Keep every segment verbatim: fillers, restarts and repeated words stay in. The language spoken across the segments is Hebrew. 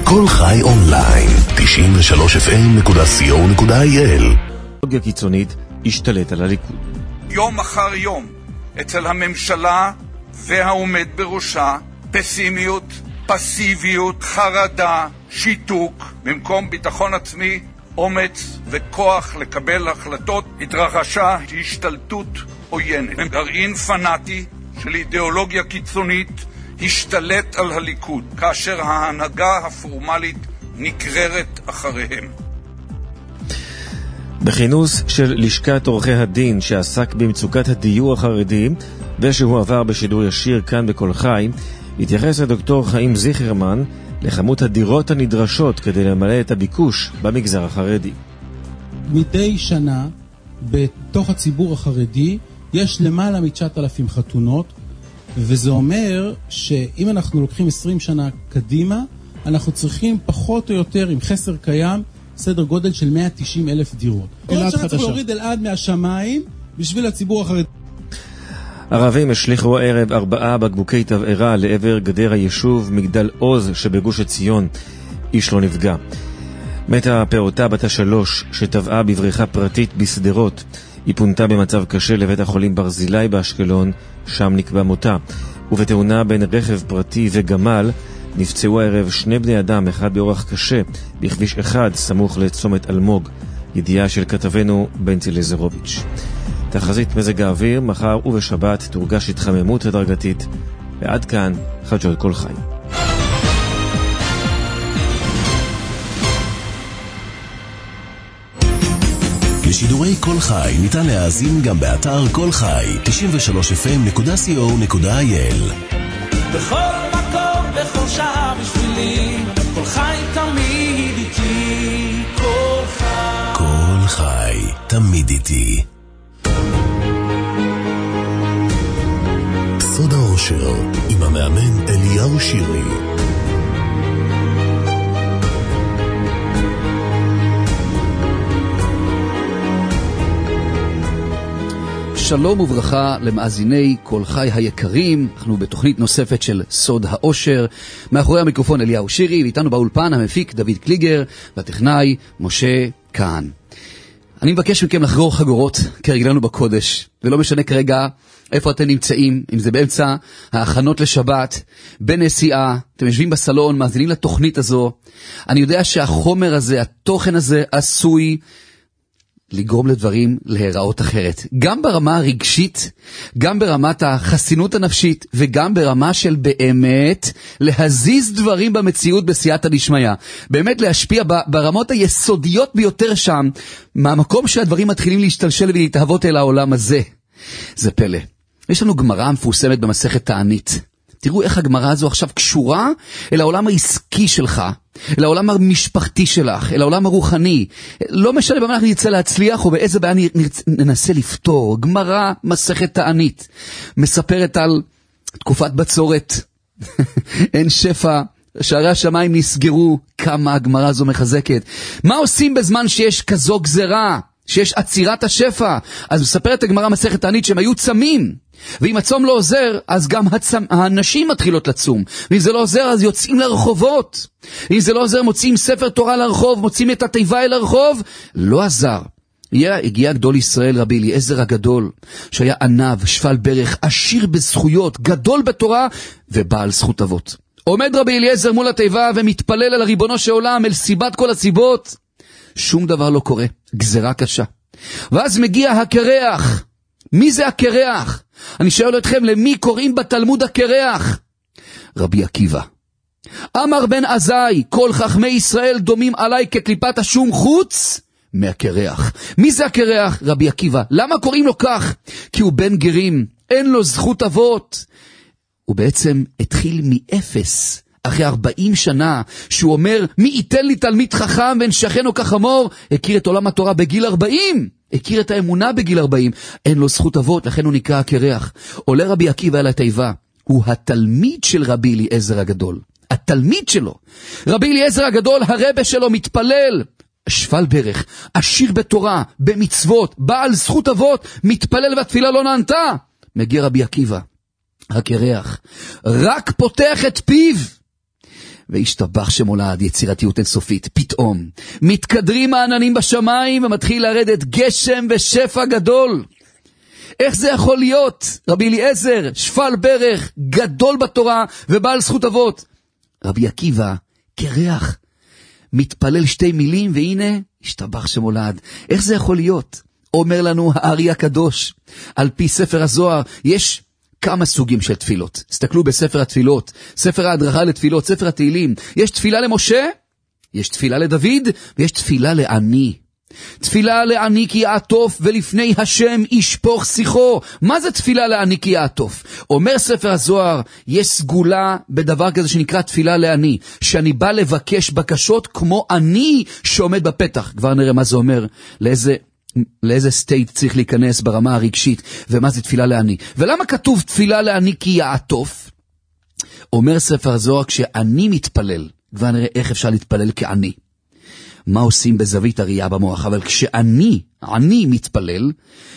כל חי אונליין, תשעים ושלוש אף אם נקודה סי או נקודה איי אל. אידיאולוגיה קיצונית השתלט על הליכוד. יום אחר יום, אצל הממשלה והעומד בראשה, פסימיות, פסיביות, חרדה, שיתוק, במקום ביטחון עצמי, אומץ וכוח לקבל החלטות, התרחשה השתלטות עוינת. גרעין פנאטי של אידיאולוגיה קיצונית השתלט על הליכוד, כאשר ההנהגה הפורמלית נגררת אחריהם. בכינוס של לשכת עורכי הדין שעסק במצוקת הדיור החרדי ושהוא עבר בשידור ישיר כאן בכל חי, התייחס לדוקטור חיים זיכרמן לכמות הדירות הנדרשות כדי למלא את הביקוש במגזר החרדי. מדי שנה בתוך הציבור החרדי יש למעלה מ-תשעת אלפים חתונות, וזה אומר שאם אנחנו לוקחים עשרים שנה קדימה, אנחנו צריכים פחות או יותר עם חסר קיים סדר גודל של מאה ותשעים אלף דירות. כל שנה צריך להוריד אלעד מהשמיים בשביל הציבור החרדי. ערבים השליחו הערב ארבעה בקבוקי תבערה לעבר גדר היישוב מגדל עוז שבגוש עציון. איש לא נפגע. מתה פעוטה בת השלוש שטבעה בבריכה פרטית בסדרות. היא פונתה במצב קשה לבית החולים ברזילי באשקלון, שם נקבע מותה. ובתאונה בין רכב פרטי וגמל נפצעו הערב שני בני אדם, אחד באורח קשה, בכביש אחד סמוך לצומת אלמוג. ידיעה של כתבנו בנצי לזרוביץ'. תחזית מזג האוויר, מחר ובשבת תורגש התחממות הדרגתית. ועד כאן חדשות כל חי. לשידורי כל חי ניתן להאזין גם באתר כל חי, תשעים ושלוש אף אם נקודה סי או נקודה איי אל. בכל מקום, בכל שעה בשבילי, כל חי תמיד איתי, כל חי. כל חי תמיד איתי. סוד האושר עם המאמן אליהו שירי. שלום וברכה למאזיני כל חי היקרים. אנחנו בתוכנית נוספת של סוד האושר. מאחורי המיקרופון אליהו שירי, ואיתנו באולפן המפיק דוד קליגר והטכנאי משה כהן. אני מבקש מכם לחגור חגורות כרגלנו בקודש, ולא משנה כרגע איפה אתם נמצאים, אם זה באמצע ההכנות לשבת, בנסיעה, אתם יושבים בסלון, מאזינים לתוכנית הזו. אני יודע שהחומר הזה, התוכן הזה עשוי לגרום לדברים להיראות אחרת. גם ברמה הרגשית, גם ברמת החסינות הנפשית, וגם ברמה של באמת להזיז דברים במציאות בסייעתא דשמיא. באמת להשפיע ברמות היסודיות ביותר שם, מהמקום שהדברים מתחילים להשתלשל ולהתהוות אל העולם הזה. זה פלא. יש לנו גמרא מפורסמת במסכת תענית. תראו איך הגמרא הזו עכשיו קשורה אל העולם העסקי שלך, אל העולם המשפחתי שלך, אל העולם הרוחני. לא משנה במה אנחנו נרצה להצליח או באיזה בעיה ננסה לפתור. גמרא מסכת תענית מספרת על תקופת בצורת. אין שפע, שערי השמיים נסגרו. כמה הגמרא הזו מחזקת. מה עושים בזמן שיש כזו גזרה, שיש עצירת השפע? אז מספרת הגמרא מסכת תענית שהם היו צמים, ואם הצום לא עוזר, אז גם הצמ... הנשים מתחילות לצום. ואם זה לא עוזר, אז יוצאים לרחובות. אם זה לא עוזר, מוצאים ספר תורה לרחוב, מוצאים את התיבה אל הרחוב. לא עזר. הגיע גדול ישראל רבי אליעזר הגדול, שהיה ענב, שפל ברך, עשיר בזכויות, גדול בתורה ובעל זכות אבות. עומד רבי אליעזר מול התיבה ומתפלל על הריבונו של עולם, אל סיבת כל הסיבות. שום דבר לא קורה, גזרה קשה. ואז מגיע הקרח. מי זה הקרח? אני שואל אתכם, למי קוראים בתלמוד הקרח? רבי עקיבא. אמר בן עזאי, כל חכמי ישראל דומים עליי כקליפת השום חוץ מהקרח. מי זה הקרח? רבי עקיבא. למה קוראים לו כך? כי הוא בן גרים, אין לו זכות אבות. הוא בעצם התחיל מאפס. אחרי ארבעים שנה, שהוא אומר, מי ייתן לי תלמיד חכם ונשכנו כחמור, הכיר את עולם התורה בגיל ארבעים, הכיר את האמונה בגיל ארבעים, אין לו זכות אבות, לכן הוא נקרא הקרח. עולה רבי עקיבא אל התיבה, הוא התלמיד של רבי אליעזר הגדול, התלמיד שלו. רבי אליעזר הגדול, הרבה שלו מתפלל, שפל ברך, עשיר בתורה, במצוות, בעל זכות אבות, מתפלל והתפילה לא נענתה. מגיע רבי עקיבא, הקרח, רק פותח את פיו, והשתבח שמולד, יצירתיות אינסופית. פתאום מתקדרים העננים בשמיים ומתחיל לרדת גשם ושפע גדול. איך זה יכול להיות? רבי אליעזר, שפל ברך, גדול בתורה ובעל זכות אבות. רבי עקיבא, קרח, מתפלל שתי מילים, והנה, השתבח שמולד. איך זה יכול להיות? אומר לנו הארי הקדוש, על פי ספר הזוהר, יש כמה סוגים של תפילות. תסתכלו בספר התפילות, ספר ההדרכה לתפילות, ספר התהילים. יש תפילה למשה, יש תפילה לדוד, ויש תפילה לעני. תפילה לעני כי יעטוף ולפני השם ישפוך שיחו. מה זה תפילה לעני כי יעטוף? אומר ספר הזוהר, יש סגולה בדבר כזה שנקרא תפילה לעני, שאני בא לבקש בקשות כמו אני שעומד בפתח. כבר נראה מה זה אומר, לאיזה לאיזה סטייט צריך להיכנס ברמה הרגשית, ומה זה תפילה לעני. ולמה כתוב תפילה לעני כי יעטוף? אומר ספר הזוהר, כשאני מתפלל, כבר נראה איך אפשר להתפלל כעני. מה עושים בזווית הראייה במוח? אבל כשאני, אני מתפלל,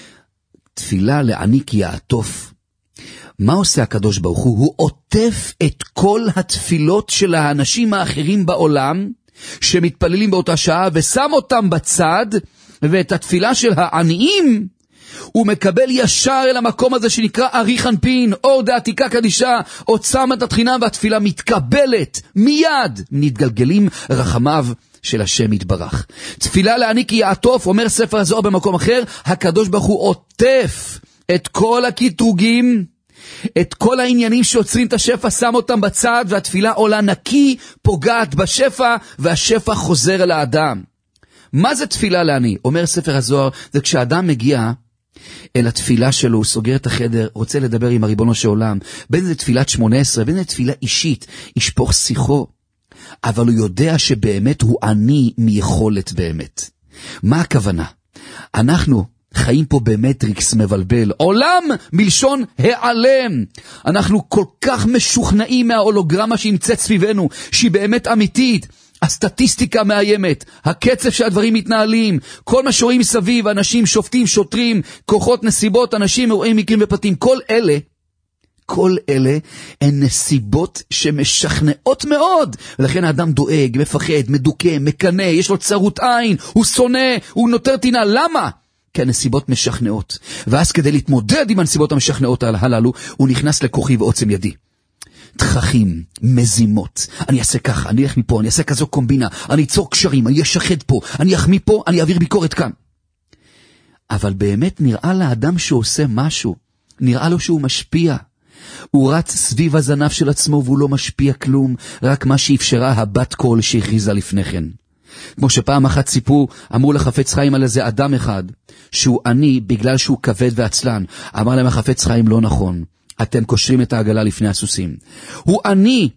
תפילה לעני כי יעטוף. מה עושה הקדוש ברוך הוא? הוא עוטף את כל התפילות של האנשים האחרים בעולם, שמתפללים באותה שעה, ושם אותם בצד, ואת התפילה של העניים, הוא מקבל ישר אל המקום הזה שנקרא ארי חנפין, אור דעתיקה קדישה, עוצם את התחינה, והתפילה מתקבלת מיד, נתגלגלים רחמיו של השם יתברך. תפילה לעני כי יעטוף, אומר ספר הזוהר במקום אחר, הקדוש ברוך הוא עוטף את כל הקטרוגים, את כל העניינים שעוצרים את השפע, שם אותם בצד, והתפילה עולה נקי, פוגעת בשפע, והשפע חוזר אל האדם. מה זה תפילה לעני? אומר ספר הזוהר, זה כשאדם מגיע אל התפילה שלו, הוא סוגר את החדר, רוצה לדבר עם הריבונו של עולם, בין זה תפילת שמונה עשרה, בין זה תפילה אישית, ישפוך שיחו, אבל הוא יודע שבאמת הוא עני מיכולת באמת. מה הכוונה? אנחנו חיים פה במטריקס מבלבל, עולם מלשון העלם. אנחנו כל כך משוכנעים מההולוגרמה שנמצאת סביבנו, שהיא באמת אמיתית. הסטטיסטיקה מאיימת, הקצב שהדברים מתנהלים, כל מה שרואים מסביב, אנשים שופטים, שוטרים, כוחות, נסיבות, אנשים, אירועים, מקרים ופרטים, כל אלה, כל אלה הן נסיבות שמשכנעות מאוד, ולכן האדם דואג, מפחד, מדוכא, מקנה, יש לו צרות עין, הוא שונא, הוא נותר טינה. למה? כי הנסיבות משכנעות, ואז כדי להתמודד עם הנסיבות המשכנעות הללו, הוא נכנס לכוחי ועוצם ידי. תככים, מזימות, אני אעשה ככה, אני אלך מפה, אני אעשה כזו קומבינה, אני אצור קשרים, אני אשחד פה, אני אחמיא פה, אני אעביר ביקורת כאן. אבל באמת נראה לאדם שעושה משהו, נראה לו שהוא משפיע. הוא רץ סביב הזנב של עצמו והוא לא משפיע כלום, רק מה שאפשרה הבת קול שהכריזה לפני כן. כמו שפעם אחת סיפור, אמרו לחפץ חיים על איזה אדם אחד, שהוא עני בגלל שהוא כבד ועצלן. אמר להם החפץ חיים, לא נכון. אתם קושרים את העגלה לפני הסוסים. הוא עני.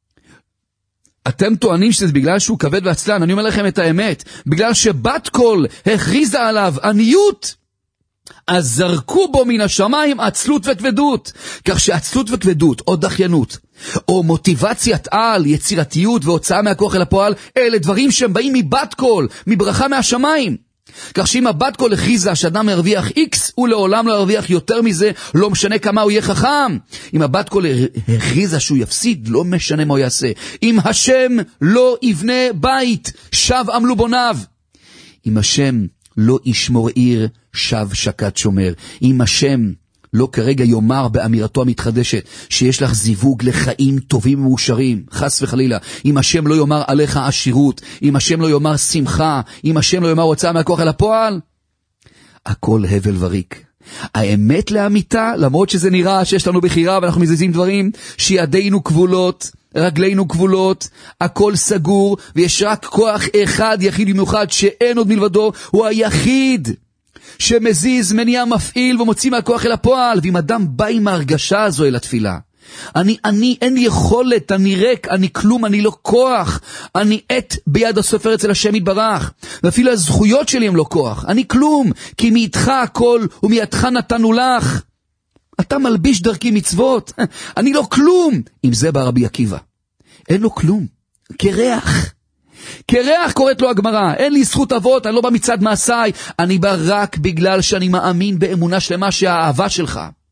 אתם טוענים שזה בגלל שהוא כבד ועצלן. אני אומר לכם את האמת. בגלל שבת קול הכריזה עליו עניות, אז זרקו בו מן השמיים עצלות וכבדות. כך שעצלות וכבדות, או דחיינות, או מוטיבציית על, יצירתיות והוצאה מהכוח אל הפועל, אלה דברים שהם באים מבת קול, מברכה מהשמיים. כך שאם הבת קול הכריזה שאדם ירוויח X, הוא לעולם לא ירוויח יותר מזה, לא משנה כמה הוא יהיה חכם. אם הבת קול הכריזה שהוא יפסיד, לא משנה מה הוא יעשה. אם השם לא יבנה בית, שב עמלו בוניו. אם השם לא ישמור עיר, שב שקד שומר. אם השם לא כרגע יאמר באמירתו המתחדשת שיש לך זיווג לחיים טובים ומאושרים, חס וחלילה, אם השם לא יאמר עליך עשירות, אם השם לא יאמר שמחה, אם השם לא יאמר הוצאה מהכוח אל הפועל, הכל הבל וריק. האמת לאמיתה, למרות שזה נראה שיש לנו בחירה ואנחנו מזיזים דברים, שידינו כבולות, רגלינו כבולות, הכל סגור, ויש רק כוח אחד יחיד במיוחד שאין עוד מלבדו, הוא היחיד שמזיז, מניע, מפעיל ומוציא מהכוח אל הפועל. ואם אדם בא עם ההרגשה הזו אל התפילה, אני, אני, אין לי יכולת, אני ריק, אני כלום, אני לא כוח, אני עת ביד הסופר אצל השם יתברך, ואפילו הזכויות שלי הם לא כוח, אני כלום, כי מאיתך הכל ומידך נתנו לך, אתה מלביש דרכי מצוות, אני לא כלום. עם זה בא רבי עקיבא, אין לו כלום, כריח. כריח קוראת לו הגמרא, אין לי זכות אבות, אני לא בא מצד מעשיי, אני בא רק בגלל שאני מאמין באמונה שלמה שהאהבה שלך,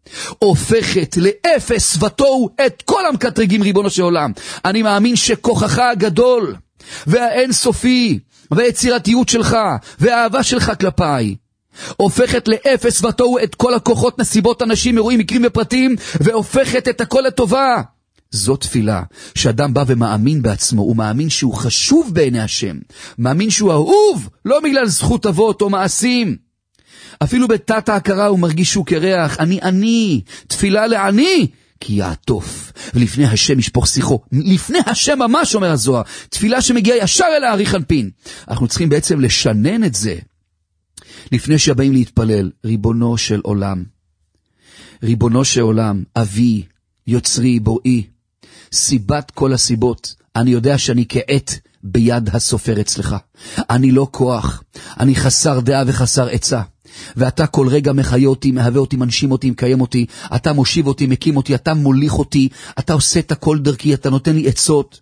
הופכת לאפס ותוהו את כל המקטרגים ריבונו של עולם. אני מאמין שכוחך הגדול והאינסופי והיצירתיות שלך והאהבה שלך כלפיי הופכת לאפס ותוהו את כל הכוחות, נסיבות, אנשים, אירועים, מקרים ופרטים, והופכת את הכל לטובה. זו תפילה שאדם בא ומאמין בעצמו, הוא מאמין שהוא חשוב בעיני השם, מאמין שהוא אהוב, לא בגלל זכות אבות או מעשים. אפילו בתת ההכרה הוא מרגיש שהוא קרח, אני אני, תפילה לעני, כי יעטוף, ולפני השם ישפוך שיחו, לפני השם ממש אומר הזוהר, תפילה שמגיעה ישר אל האריך אנפין. אנחנו צריכים בעצם לשנן את זה, לפני שבאים להתפלל, ריבונו של עולם, ריבונו של עולם, אבי, יוצרי, בוראי, סיבת כל הסיבות, אני יודע שאני כעת ביד הסופר אצלך, אני לא כוח, אני חסר דעה וחסר עצה, ואתה כל רגע מחיה אותי, מהווה אותי, מנשים אותי, מקיים אותי, אתה מושיב אותי, מקים אותי, אתה מוליך אותי, אתה עושה את הכל דרכי, אתה נותן לי עצות.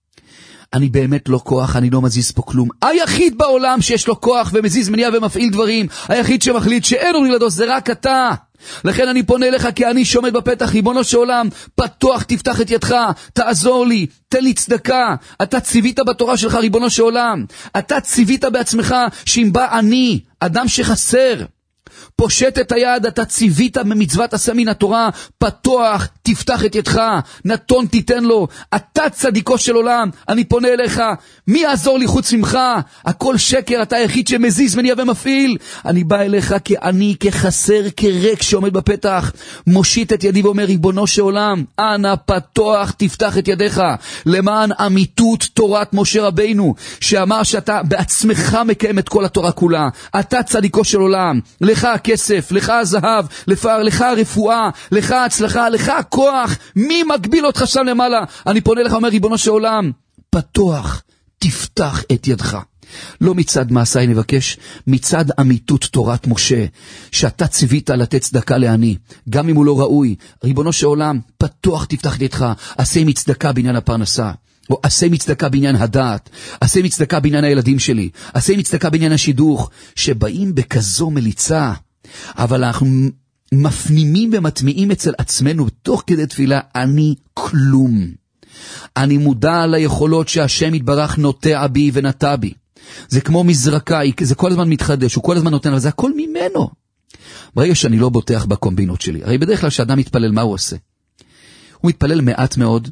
אני באמת לא כוח, אני לא מזיז פה כלום. היחיד בעולם שיש לו כוח ומזיז, מניע ומפעיל דברים, היחיד שמחליט שאין עוד מלבדו, זה רק אתה. לכן אני פונה אליך כי אני שעומד בפתח, ריבונו של עולם, פתוח תפתח את ידך, תעזור לי, תן לי צדקה. אתה ציווית בתורה שלך, ריבונו של עולם, אתה ציווית בעצמך שאם בא אני, אדם שחסר, פושט את היד, אתה ציווית במצוות עשה מן התורה, פתוח תפתח את ידך, נתון תיתן לו, אתה צדיקו של עולם, אני פונה אליך, מי יעזור לי חוץ ממך? הכל שקר, אתה היחיד שמזיז, מניע ומפעיל. אני בא אליך כעני, כחסר, כריק שעומד בפתח, מושיט את ידי ואומר, ריבונו של עולם, אנא פתוח תפתח את ידיך, למען אמיתות תורת משה רבינו, שאמר שאתה בעצמך מקיים את כל התורה כולה, אתה צדיקו של עולם, לך הכסף, לך הזהב, לך הרפואה, לך ההצלחה, לך הכוח, מי מגביל אותך שם למעלה? אני פונה לך, אומר ריבונו של עולם, פתוח, תפתח את ידך. לא מצד מעשי נבקש, מצד אמיתות תורת משה, שאתה ציווית לתת צדקה לעני, גם אם הוא לא ראוי. ריבונו של עולם, פתוח תפתח את ידך, עשה מצדקה בעניין הפרנסה. או עשה מצדקה בעניין הדעת, עשה מצדקה בעניין הילדים שלי, עשה מצדקה בעניין השידוך, שבאים בכזו מליצה, אבל אנחנו מפנימים ומטמיעים אצל עצמנו, תוך כדי תפילה, אני כלום. אני מודע ליכולות שהשם יתברך נוטע בי ונטע בי. זה כמו מזרקה, זה כל הזמן מתחדש, הוא כל הזמן נותן, אבל זה הכל ממנו. ברגע שאני לא בוטח בקומבינות שלי, הרי בדרך כלל שאדם מתפלל, מה הוא עושה? הוא מתפלל מעט מאוד,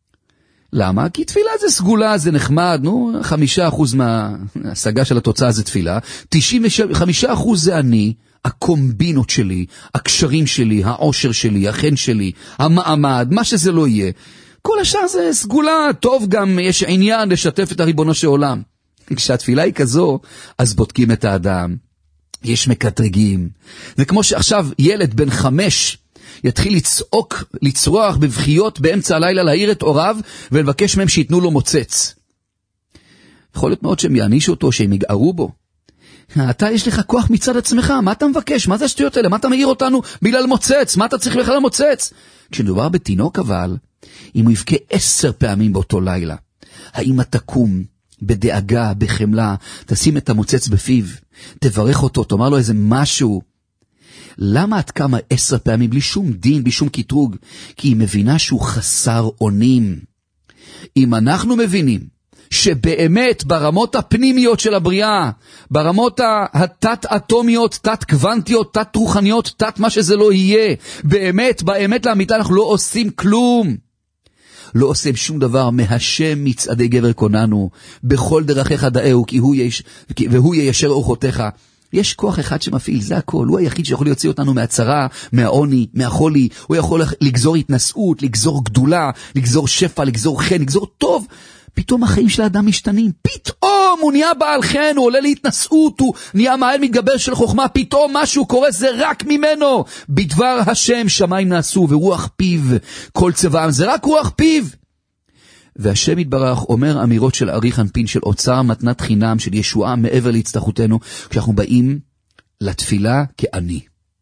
למה? כי תפילה זה סגולה, זה נחמד, נו, חמישה אחוז מההשגה של התוצאה זה תפילה, תשעים וחמישה אחוז זה אני, הקומבינות שלי, הקשרים שלי, העושר שלי, החן שלי, המעמד, מה שזה לא יהיה. כל השאר זה סגולה, טוב גם יש עניין לשתף את הריבונו של עולם. כשהתפילה היא כזו, אז בודקים את האדם, יש מקטרגים. זה כמו שעכשיו ילד בן חמש, יתחיל לצעוק, לצרוח בבחיות באמצע הלילה, להעיר את אוריו ולבקש מהם שיתנו לו מוצץ. יכול להיות מאוד שהם יענישו אותו, שהם יגערו בו. אתה יש לך כוח מצד עצמך, מה אתה מבקש? מה זה השטויות האלה? מה אתה מעיר אותנו בגלל מוצץ? מה אתה צריך בכלל מוצץ? כשדובר בתינוק אבל, אם הוא יבכה עשר פעמים באותו לילה, האמא תקום בדאגה, בחמלה, תשים את המוצץ בפיו, תברך אותו, תאמר לו איזה משהו. למה את קמה עשר פעמים בלי שום דין, בלי שום קטרוג? כי היא מבינה שהוא חסר אונים. אם אנחנו מבינים שבאמת ברמות הפנימיות של הבריאה, ברמות התת-אטומיות, תת-קוונטיות, תת-רוחניות, תת מה שזה לא יהיה, באמת, באמת לאמיתה אנחנו לא עושים כלום. לא עושים שום דבר, מהשם מצעדי גבר קוננו, בכל דרכיך דאהו, כי הוא יש, והוא יישר אורחותיך. יש כוח אחד שמפעיל, זה הכל, הוא היחיד שיכול להוציא אותנו מהצרה, מהעוני, מהחולי, הוא יכול לגזור התנשאות, לגזור גדולה, לגזור שפע, לגזור חן, לגזור טוב. פתאום החיים של האדם משתנים, פתאום הוא נהיה בעל חן, הוא עולה להתנסות, הוא נהיה מעל מתגבר של חוכמה, פתאום משהו קורה, זה רק ממנו. בדבר השם שמיים נעשו, ורוח פיו כל צבעם, זה רק רוח פיו. והשם יתברך אומר אמירות של אריך אנפין, של אוצר מתנת חינם, של ישועה מעבר להצטרכותנו, כשאנחנו באים לתפילה כעני.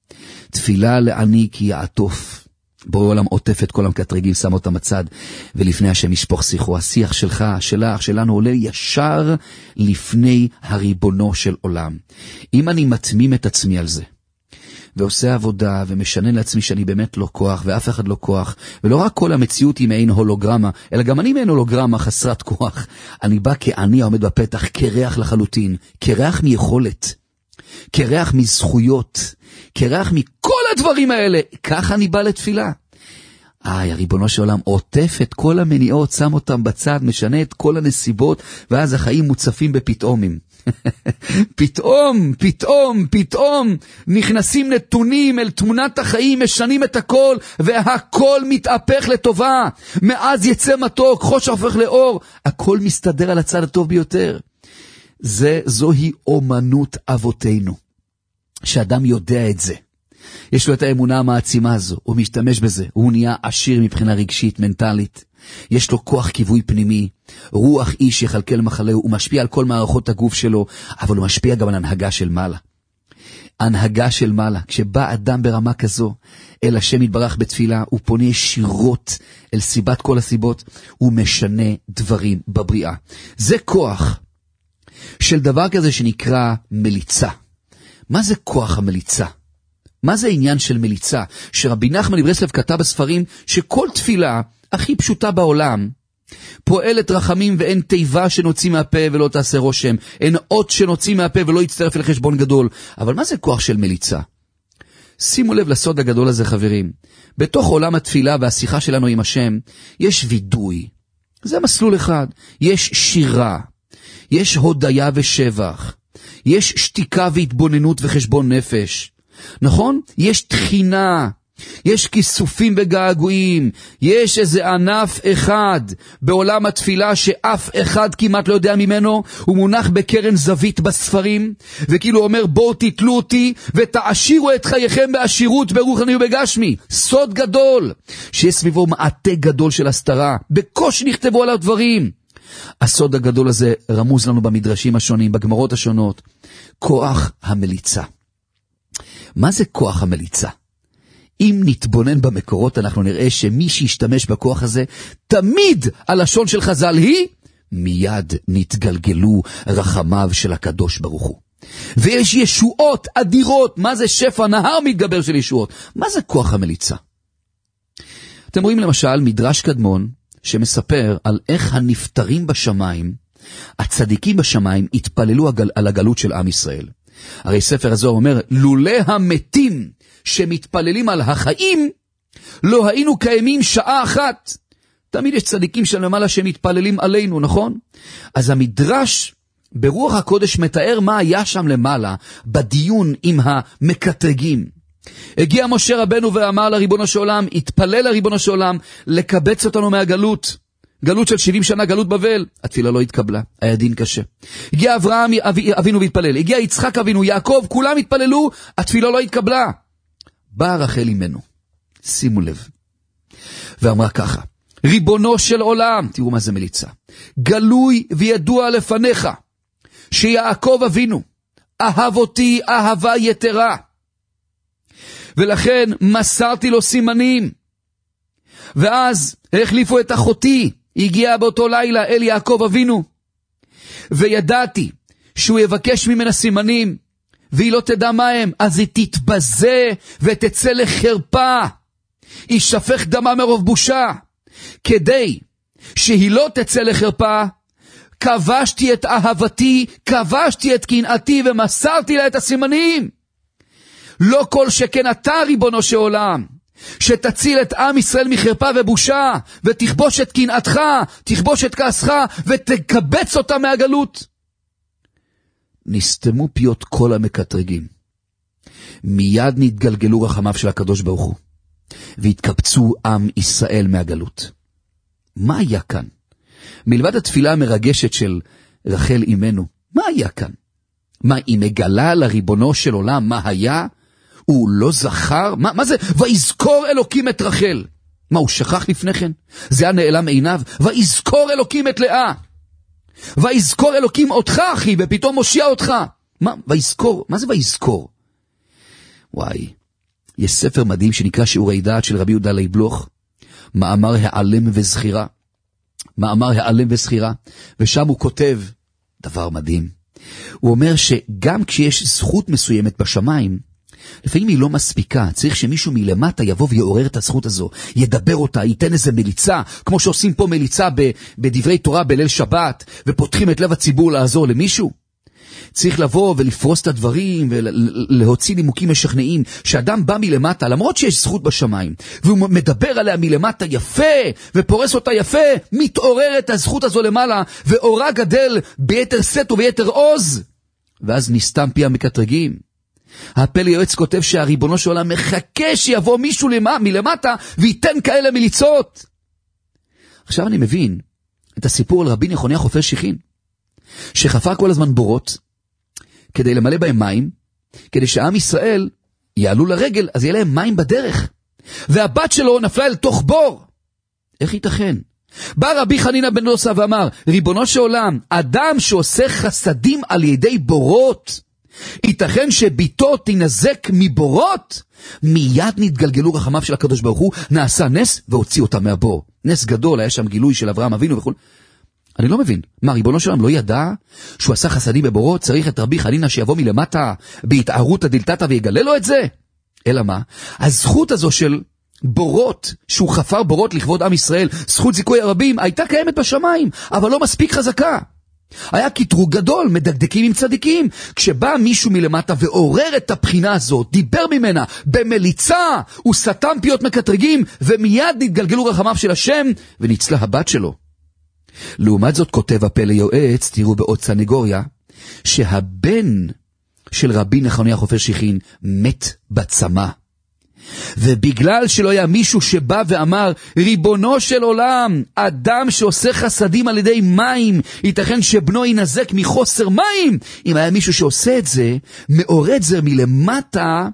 תפילה לעני כי יעטוף. בורא עולם עוטף את כל המקטרגים, שם אותם מצד, ולפני השם ישפוך שיחו. השיח שלך, שלך, שלנו עולה ישר לפני הריבונו של עולם. אם אני מתמים את עצמי על זה, ועושה עבודה ומשנה לעצמי שאני באמת לא כוח ואף אחד לא כוח, ולא רק כל המציאות היא מעין הולוגרמה, אלא גם אני מעין הולוגרמה חסרת כוח. אני בא כעני העומד בפתח, כריח לחלוטין, כריח מיכולת, כריח מזכויות, כריח מכל הדברים האלה. כך אני בא לתפילה. איי, הריבונו של עולם עוטף את כל המניעות, שם אותם בצד, משנה את כל הנסיבות, ואז החיים מוצפים בפתאומים. פתאום, פתאום, פתאום נכנסים נתונים אל תמונת החיים, משנים את הכל, והכל מתהפך לטובה. מאז יצא מתוק, חושך הופך לאור, הכל מסתדר על הצד הטוב ביותר. זה, זוהי אומנות אבותינו, שאדם יודע את זה. יש לו את האמונה המעצימה הזו, הוא משתמש בזה, הוא נהיה עשיר מבחינה רגשית, מנטלית. יש לו כוח כיווי פנימי, רוח איש יחלקל מחלהו, הוא משפיע על כל מערכות הגוף שלו, אבל הוא משפיע גם על הנהגה של מעלה. הנהגה של מעלה, כשבא אדם ברמה כזו, אל השם יתברך בתפילה, הוא פונה ישירות אל סיבת כל הסיבות, הוא משנה דברים בבריאה. זה כוח של דבר כזה שנקרא מליצה. מה זה כוח המליצה? מה זה העניין של מליצה? שרבי נחמן מברסלב כתב בספרים שכל תפילה הכי פשוטה בעולם פועלת רחמים, ואין תיבה שנוציא מהפה ולא תעשה רושם, אין אות שנוציא מהפה ולא יצטרף אל חשבון גדול. אבל מה זה כוח של מליצה? שימו לב לסוד הגדול הזה, חברים. בתוך עולם התפילה והשיחה שלנו עם השם יש וידוי, זה מסלול אחד. יש שירה, יש הודיה ושבח, יש שתיקה והתבוננות וחשבון נפש, נכון? יש תחינה, יש כיסופים וגעגועים, יש איזה ענף אחד בעולם התפילה שאף אחד כמעט לא יודע ממנו, הוא מונח בקרן זווית בספרים, וכאילו אומר בואו תתלו אותי ותעשירו את חייכם בעשירות ברוחני ובגשמי. סוד גדול, שיש סביבו מעטה גדול של הסתרה, בקושי נכתבו עליו דברים. הסוד הגדול הזה רמוז לנו במדרשים השונים, בגמרות השונות, כוח המליצה. מה זה כוח המליצה? אם נתבונן במקורות אנחנו נראה שמי שישתמש בכוח הזה, תמיד הלשון של חז"ל היא, מיד נתגלגלו רחמיו של הקדוש ברוך הוא. ויש ישועות אדירות. מה זה שפע נהר מתגבר של ישועות? מה זה כוח המליצה? אתם רואים למשל מדרש קדמון שמספר על איך הנפטרים בשמיים, הצדיקים בשמיים, התפללו על הגלות של עם ישראל. הרי ספר הזוהר אומר, לולא המתים שמתפללים על החיים, לא היינו קיימים שעה אחת. תמיד יש צדיקים של למעלה שמתפללים עלינו, נכון? אז המדרש ברוח הקודש מתאר מה היה שם למעלה, בדיון עם המקטרגים. הגיע משה רבנו ואמר לריבונו של עולם, התפלל לריבונו של עולם, לקבץ אותנו מהגלות. גלות של שבעים שנה, גלות בבל. התפילה לא התקבלה, היה דין קשה. הגיע אברהם אבינו והתפלל, הגיע יצחק אבינו, יעקב, כולם התפללו, התפילה לא התקבלה. באה רחל אימנו, שימו לב, ואמרה ככה, ריבונו של עולם, תראו מה זה מליצה, גלוי וידוע לפניך, שיעקב אבינו, אהב אותי אהבה יתרה, ולכן מסרתי לו סימנים, ואז החליפו את אחותי, הגיעה באותו לילה אל יעקב אבינו, וידעתי שהוא יבקש ממנה סימנים, והיא לא תדע מה הם, אז היא תתבזה ותצא לחרפה, היא שפך דמה מרוב בושה, כדי שהיא לא תצא לחרפה, כבשתי את אהבתי, כבשתי את קנאתי ומסרתי לה את הסימנים. לא כל שכן אתה ריבונו של עולם, שתציל את עם ישראל מחרפה ובושה, ותכבוש את קנאתך, תכבוש את כעסך, ותקבץ אותה מהגלות. נסתמו פיות כל המקטרגים. מיד נתגלגלו רחמיו של הקדוש ברוך הוא, והתקבצו עם ישראל מהגלות. מה היה כאן? מלבד התפילה המרגשת של רחל אימנו, מה היה כאן? מה, היא מגלה לריבונו של עולם מה היה? הוא לא זכר? מה, מה זה? ויזכור אלוקים את רחל. מה, הוא שכח לפני כן? זה היה נעלם עיניו? ויזכור אלוקים את לאה. ויזכור אלוקים אותך אחי, ופתאום מושיע אותך. מה, ויזכור? מה זה ויזכור? וואי, יש ספר מדהים שנקרא שיעורי דעת של רבי יהודה לייבלוך, מאמר העלם וזכירה. מאמר העלם וזכירה, ושם הוא כותב דבר מדהים. הוא אומר שגם כשיש זכות מסוימת בשמיים, לפעמים היא לא מספיקה, צריך שמישהו מלמטה יבוא ויעורר את הזכות הזו, ידבר אותה, ייתן איזה מליצה, כמו שעושים פה מליצה בדברי תורה בליל שבת, ופותחים את לב הציבור לעזור למישהו. צריך לבוא ולפרוס את הדברים ולהוציא נימוקים משכנעים, שאדם בא מלמטה, למרות שיש זכות בשמיים, והוא מדבר עליה מלמטה יפה, ופורס אותה יפה, מתעוררת הזכות הזו למעלה, ואורה גדל ביתר סט וביתר עוז, ואז נסתם פי המקטרגים. הפלא יועץ כותב שהריבונו של עולם מחכה שיבוא מישהו מלמטה, וייתן כאלה מליצות. עכשיו אני מבין את הסיפור על רבי נחוניה חופר שיחין, שחפר כל הזמן בורות, כדי למלא בהם מים, כדי שעם ישראל יעלו לרגל, אז יהיה להם מים בדרך. והבת שלו נפלה אל תוך בור. איך ייתכן? בא רבי חנינא בן דוסא ואמר, ריבונו של עולם, אדם שעושה חסדים על ידי בורות, ייתכן שביתו תנזק מבורות? מיד נתגלגלו רחמיו של הקדוש ברוך הוא, נעשה נס והוציא אותה מהבור. נס גדול, היה שם גילוי של אברהם אבינו וכו'. אני לא מבין. מה, ריבונו שלם לא ידע שהוא עשה חסדים בבורות? צריך את רבי חנינא שיבוא מלמטה בהתערות הדלתתא ויגלה לו את זה? אלא מה? הזכות הזו של בורות, שהוא חפר בורות לכבוד עם ישראל, זכות זיכוי הרבים, הייתה קיימת בשמיים, אבל לא מספיק חזקה. היה קטרוג גדול, מדקדקים עם צדיקים. כשבא מישהו מלמטה ועורר את הבחינה הזאת, דיבר ממנה במליצה, הוא סתם פיות מקטרגים, ומיד נתגלגלו רחמיו של השם, וניצלה הבת שלו. לעומת זאת כותב הפלא יועץ, תראו בעוד סנגוריה, שהבן של רבי נחוניה חופר שיחין מת בצמא. ובגלל שלא היה מישהו שבא ואמר, ריבונו של עולם, אדם שעושה חסדים על ידי מים, ייתכן שבנו ינזק מחוסר מים. אם היה מישהו שעושה את זה, מעורר את זה מלמטה,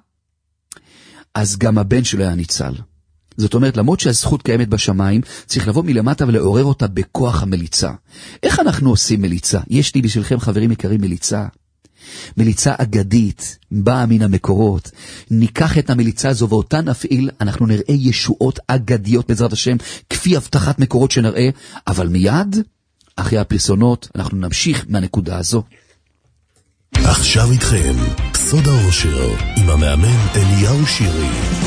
אז גם הבן שלו היה ניצל. זאת אומרת, למרות שהזכות קיימת בשמיים, צריך לבוא מלמטה ולעורר אותה בכוח המליצה. איך אנחנו עושים מליצה? יש לי בשבילכם חברים יקרים מליצה. מליצה אגדית, באה מן המקורות. ניקח את המליצה הזו ואותה נפעיל, אנחנו נראה ישועות אגדיות בעזרת השם, כפי הבטחת מקורות שנראה, אבל מיד, אחרי הפרסונות, אנחנו נמשיך מהנקודה הזו. עכשיו איתכם, סוד האושר, עם המאמן אליהו שירי.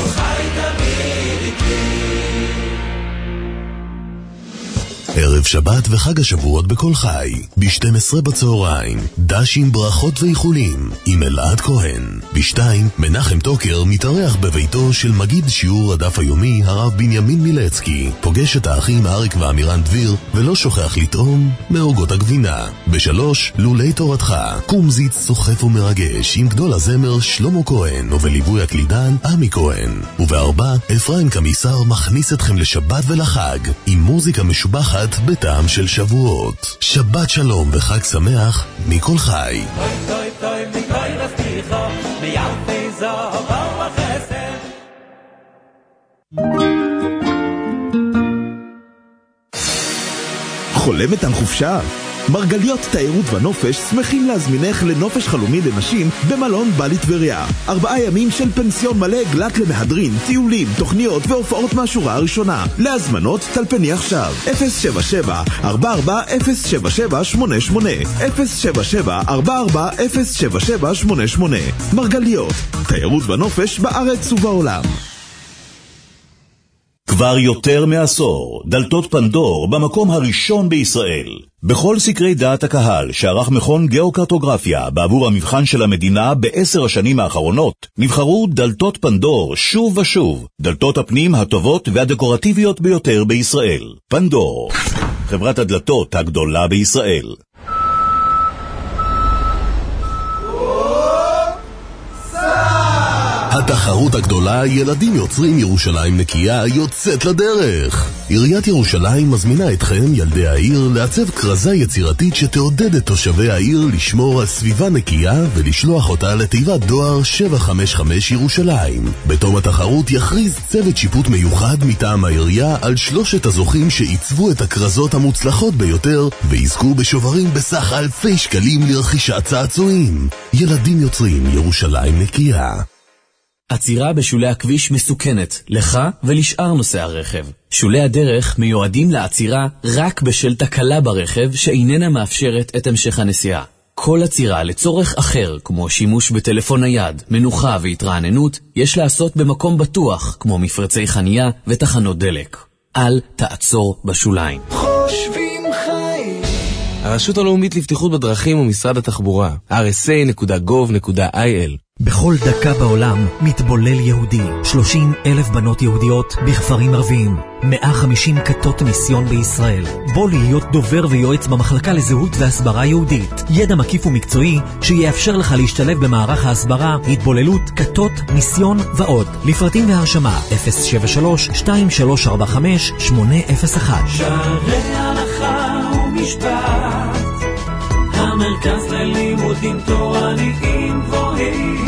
ערב שבת וחג השבועות בכל חי, ב-שתים עשרה בצהריים, דש עם ברכות ואיחולים, עם אלעד כהן. ב-שתיים, מנחם טוקר מתארח בביתו של מגיד שיעור הדף היומי, הרב בנימין מילצקי, פוגש את האחים אריק ואמירן דביר, ולא שוכח לתרום מעוגות הגבינה. בשלוש, לולי תורתך, קומזיץ סוחף ומרגש, עם גדול הזמר שלמה כהן, ובליווי הקלידן עמי כהן. ובארבע, אפרים קמיסר מכניס אתכם לשבת ולחג, עם מוזיקה משובחת, בטעם של שבועות. שבת שלום וחג שמח מכל חי. חולמת על חופשה? מרגליות תיירות ונופש שמחים להזמינך לנופש חלומי לנשים במלון בלי טבריה. ארבעה ימים של פנסיון מלא גלת למהדרין, טיולים, תוכניות והופעות מהשורה הראשונה. להזמנות טלפני עכשיו אפס שבע שבע ארבע ארבע אפס שבע שבע שמונה שמונה אפס שבע שבע ארבע ארבע אפס שבע שבע שמונה שמונה. מרגליות, תיירות ונופש בארץ ובעולם. כבר יותר מעשור, דלתות פנדור במקום הראשון בישראל. בכל סקרי דעת הקהל שערך מכון גיאוקרטוגרפיה בעבור המבחן של המדינה בעשר השנים האחרונות, נבחרו דלתות פנדור שוב ושוב, דלתות הפנים הטובות והדקורטיביות ביותר בישראל. פנדור, חברת הדלתות הגדולה בישראל. התחרות הגדולה ילדים יוצרים ירושלים נקייה יוצאת לדרך. עיריית ירושלים מזמינה אתכם, ילדי העיר, לעצב כרזה יצירתית שתעודד את תושבי העיר לשמור על סביבה נקייה ולשלוח אותה לתיבת דואר שבע חמש חמש ירושלים. בתום התחרות יכריז צוות שיפוט מיוחד מטעם העירייה על שלושת הזוכים שעיצבו את הכרזות המוצלחות ביותר ויזכו בשוברים בסך אלפי שקלים לרכישת צעצועים. ילדים יוצרים ירושלים נקייה. עצירה בשולי הכביש מסוכנת, לך ולשאר נוסעי הרכב. שולי הדרך מיועדים לעצירה רק בשל תקלה ברכב שאיננה מאפשרת את המשך הנסיעה. כל עצירה לצורך אחר, כמו שימוש בטלפון נייד, מנוחה והתרעננות, יש לעשות במקום בטוח, כמו מפרצי חנייה ותחנות דלק. אל תעצור בשוליים. חושבים חיים. הרשות הלאומית לבטיחות בדרכים ומשרד התחבורה, אר אס איי נקודה גוב נקודה איי אל. בכל דקה בעולם מתבולל יהודי. שלושים אלף בנות יהודיות בכפרים ערביים. מאה וחמישים כתות מיסיון בישראל. בוא להיות דובר ויועץ במחלקה לזהות והסברה יהודית. ידע מקיף ומקצועי שיאפשר לך להשתלב במערך ההסברה, התבוללות, כתות, מיסיון ועוד. לפרטים והרשמה אפס שבע שלוש שתיים שלוש ארבע חמש שמונה אפס אחת. שערי הלכה ומשפט, המרכז ללימודים תורניים גבוהים.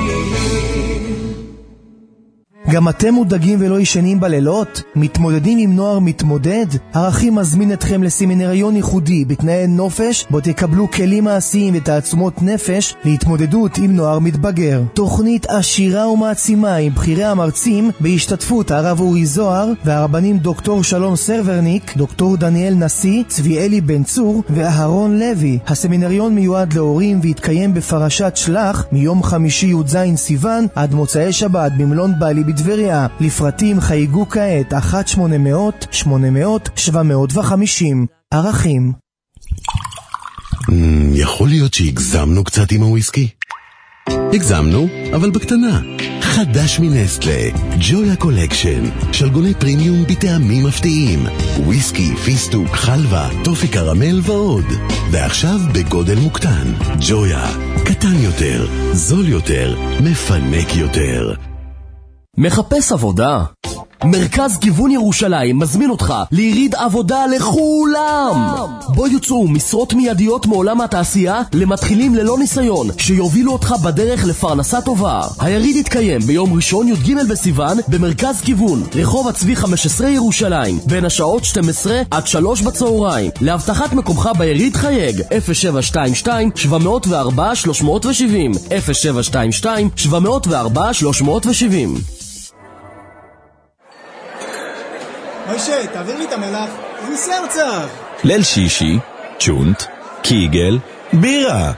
גם אתם מודאגים ולא ישנים בלילות? מתמודדים עם נוער מתמודד? ערכים מזמין אתכם לסמינריון ייחודי בתנאי נופש, בו תקבלו כלים מעשיים ותעצומות נפש להתמודדות עם נוער מתבגר. תוכנית עשירה ומעצימה עם בחירי המרצים בהשתתפות הרב אורי זוהר והרבנים דוקטור שלום סרברניק, דוקטור דניאל נשיא, צבי אלי בן צור ואהרון לוי. הסמינריון מיועד להורים והתקיים בפרשת שלח מיום חמישי י"ז סיוון עד מוצאי שבת במלון בעלי בטבריה. לפרטים חייגו כעת אחת שמונה מאות שמונה מאות שבע מאות וחמישים. ערכים. יכול להיות שהגזמנו קצת עם הוויסקי? הגזמנו, אבל בקטנה. חדש מנסטלה, ג'ויה קולקשן, שלגוני פרימיום בטעמים מפתיעים, וויסקי, פיסטוק, חלבה, טופי קרמל ועוד. ועכשיו בגודל מוקטן. ג'ויה, קטן יותר, זול יותר, מפנק יותר. מחפש עבודה? מרכז כיוון ירושלים מזמין אותך ליריד עבודה לכולם. בו יוצאו משרות מיידיות מעולם התעשייה למתחילים ללא ניסיון שיובילו אותך בדרך לפרנסה טובה. היריד יתקיים ביום ראשון י"ג בסיוון במרכז כיוון, רחוב הצבי חמש עשרה ירושלים, בין השעות שתים עשרה עד שלוש בצהריים. להבטחת מקומך ביריד חייג אפס שבע שתיים שתיים שבע מאות וארבע שלוש מאות ושבעים אפס שבע שתיים שתיים שבע מאות וארבע שלוש מאות ושבעים. משה, תעביר לי את המלח, זה נסייר צח. ליל שישי, צ'ונט, קיגל, בירה.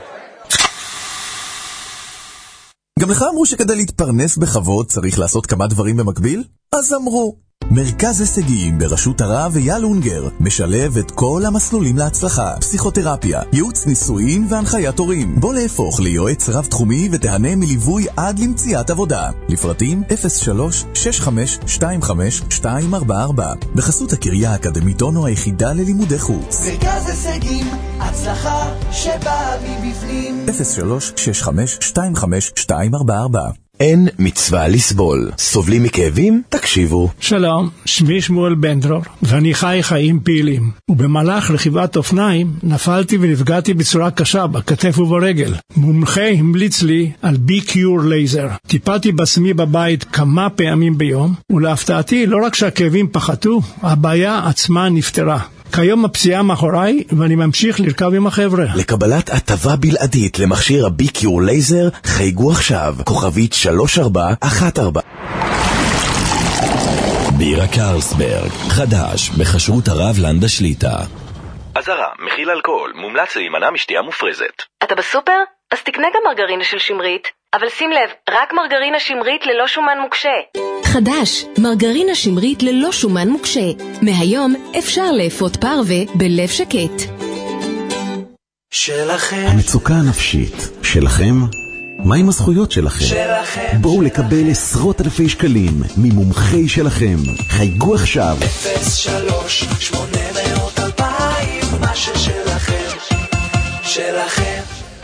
גם לך אמרו שכדי להתפרנס בכבוד צריך לעשות כמה דברים במקביל? אז אמרו. מרכז הישגיים בראשות הרב אייל אונגר משלב את כל המסלולים להצלחה: פסיכותרפיה, ייעוץ נישואין והנחיית הורים. בוא להפוך ליועץ רב תחומי ותהנה מליווי עד למציאת עבודה. לפרטים אפס שלוש שש חמש שתיים חמש שתיים ארבע ארבע בחסות הקריה האקדמית אונו היחידה ללימודי חוץ. מרכז הישגים, הצלחה שבאה מבפנים. אפס שלוש שש חמש שתיים חמש שתיים ארבע ארבע. אין מצווה לסבול. סובלים מכאבים? תקשיבו. שלום, שמי שמואל בן דרור, ואני חי חיים פעילים. ובמהלך רכיבת אופניים נפלתי ונפגעתי בצורה קשה בכתף וברגל. מומחה המליץ לי על בי-קיור לייזר. טיפלתי בעצמי בבית כמה פעמים ביום, ולהפתעתי לא רק שהכאבים פחתו, הבעיה עצמה נפתרה. כיום הפציעה מאחוריי ואני ממשיך לרכב עם החבר'ה. לקבלת הטבה בלעדית למכשיר הבי-קיור לייזר חייגו עכשיו כוכבית שלוש ארבע אחת ארבע. בירה קרלסברג, חדש בחשרות הרב לנדה שליטה. אזהרה, מכיל אלכוהול, מומלץ להימנע משתייה מופרזת. אתה בסופר? אז תקנה גם מרגרינה של שמרית, אבל שים לב, רק מרגרינה שמרית ללא שומן מוקשה. חדש, מרגרינה שמרית ללא שומן מוקשה. מהיום אפשר לאפות פרווה בלב שקט. שלכם. המצוקה הנפשית שלכם? מה עם הזכויות שלכם? שלכם. בואו לקבל עשרות אלפי שקלים ממומחי שלכם. חייגו עכשיו אפס שלוש שמונה מאות אלפיים. מה ששלכם, שלכם.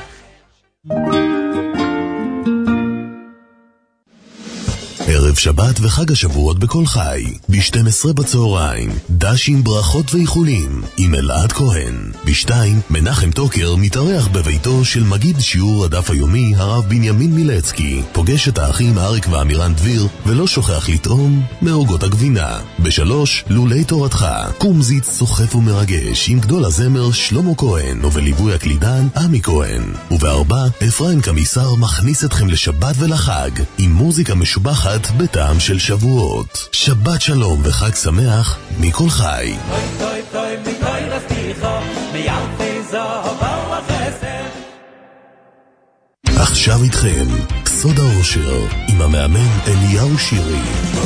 ערב שבת וחג השבועות בכל חי, ב-שתים עשרה בצהריים, דש עם ברכות ואיחולים, עם אלעד כהן. ב-שתיים, מנחם טוקר מתארח בביתו של מגיד שיעור הדף היומי, הרב בנימין מילצקי. פוגש את האחים אריק ואמירן דביר, ולא שוכח לטעום מעוגות הגבינה. בשלוש, לולי תורתך, קומזיץ סוחף ומרגש, עם גדול הזמר שלמה כהן, ובליווי הקלידן עמי כהן. ובארבע, אפרים קמיסר מכניס אתכם לשבת ולחג, עם מוזיקה משובחת בטעם של שבועות. שבת שלום וחג שמח מכל חי. עכשיו איתכם, סוד האושר, עם המאמן אליהו שירי.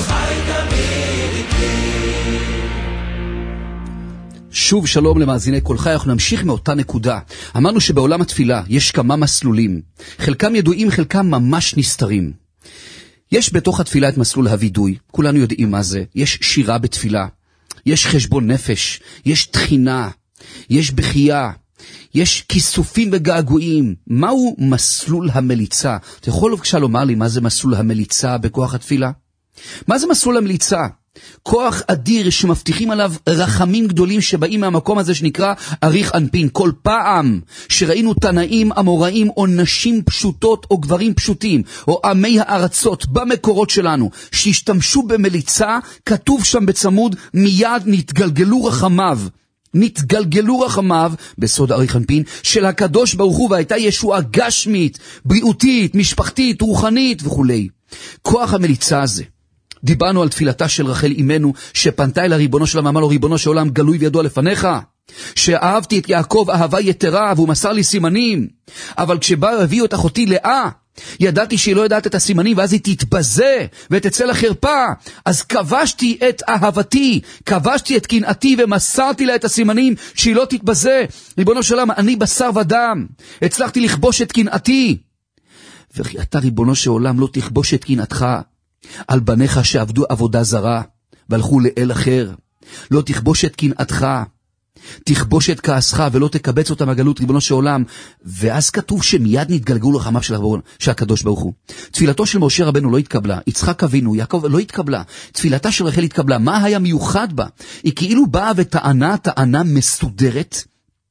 שוב שלום למאזיני כל חי, אנחנו נמשיך מאותה נקודה. אמרנו שבעולם התפילה יש כמה מסלולים. חלקם ידועים, חלקם ממש נסתרים. יש בתוך התפילה את מסלול הוידוי, כולנו יודעים מה זה. יש שירה בתפילה, יש חשבון נפש, יש תחינה, יש בחייה, יש כיסופים וגעגועים. מהו מסלול המליצה? אתה יכול בבקשה לומר לי מה זה מסלול המליצה בכוח התפילה? מה זה מסלול המליצה? כוח אדיר שמבטיחים עליו רחמים גדולים שבאים מהמקום הזה שנקרא אריך אנפין. כל פעם שראינו תנאים אמוראים או נשים פשוטות או גברים פשוטים או עמי הארצות במקורות שלנו שהשתמשו במליצה, כתוב שם בצמוד מיד נתגלגלו רחמיו. נתגלגלו רחמיו בסוד אריך אנפין של הקדוש ברוך הוא, והייתה ישועה גשמית, בריאותית, משפחתית, רוחנית וכו'. כוח המליצה הזה, דיברנו על תפילתה של רחל אמנו שפנתה אל הריבונו שלה ואמר לו, ריבונו של עולם גלוי וידוע לפניך, שאהבתי את יעקב אהבה יתרה והוא מסר לי סימנים, אבל כשבא הביאו את אחותי לאה ידעתי שהיא לא יודעת את הסימנים ואז היא תתבזה ותצא לחרפה, אז כבשתי את אהבתי, כבשתי את קנאתי ומסרתי לה את הסימנים שהיא לא תתבזה. ריבונו של עולם, אני בשר ודם, הצלחתי לכבוש את קנאתי, וכי אתה ריבונו של עולם לא תכבוש את קנאתך על בניך שעבדו עבודה זרה והלכו לאל אחר. לא תכבוש את קנאתך, תכבוש את כעסך ולא תקבץ אותם הגלות, ריבונו של עולם. ואז כתוב שמיד נתגלגלו רחמיו של, של הקדוש ברוך הוא. תפילתו של משה רבנו לא התקבלה, יצחק אבינו, יעקב לא התקבלה, תפילתה של רחל התקבלה. מה היה מיוחד בה? היא כאילו באה וטענה טענה מסודרת,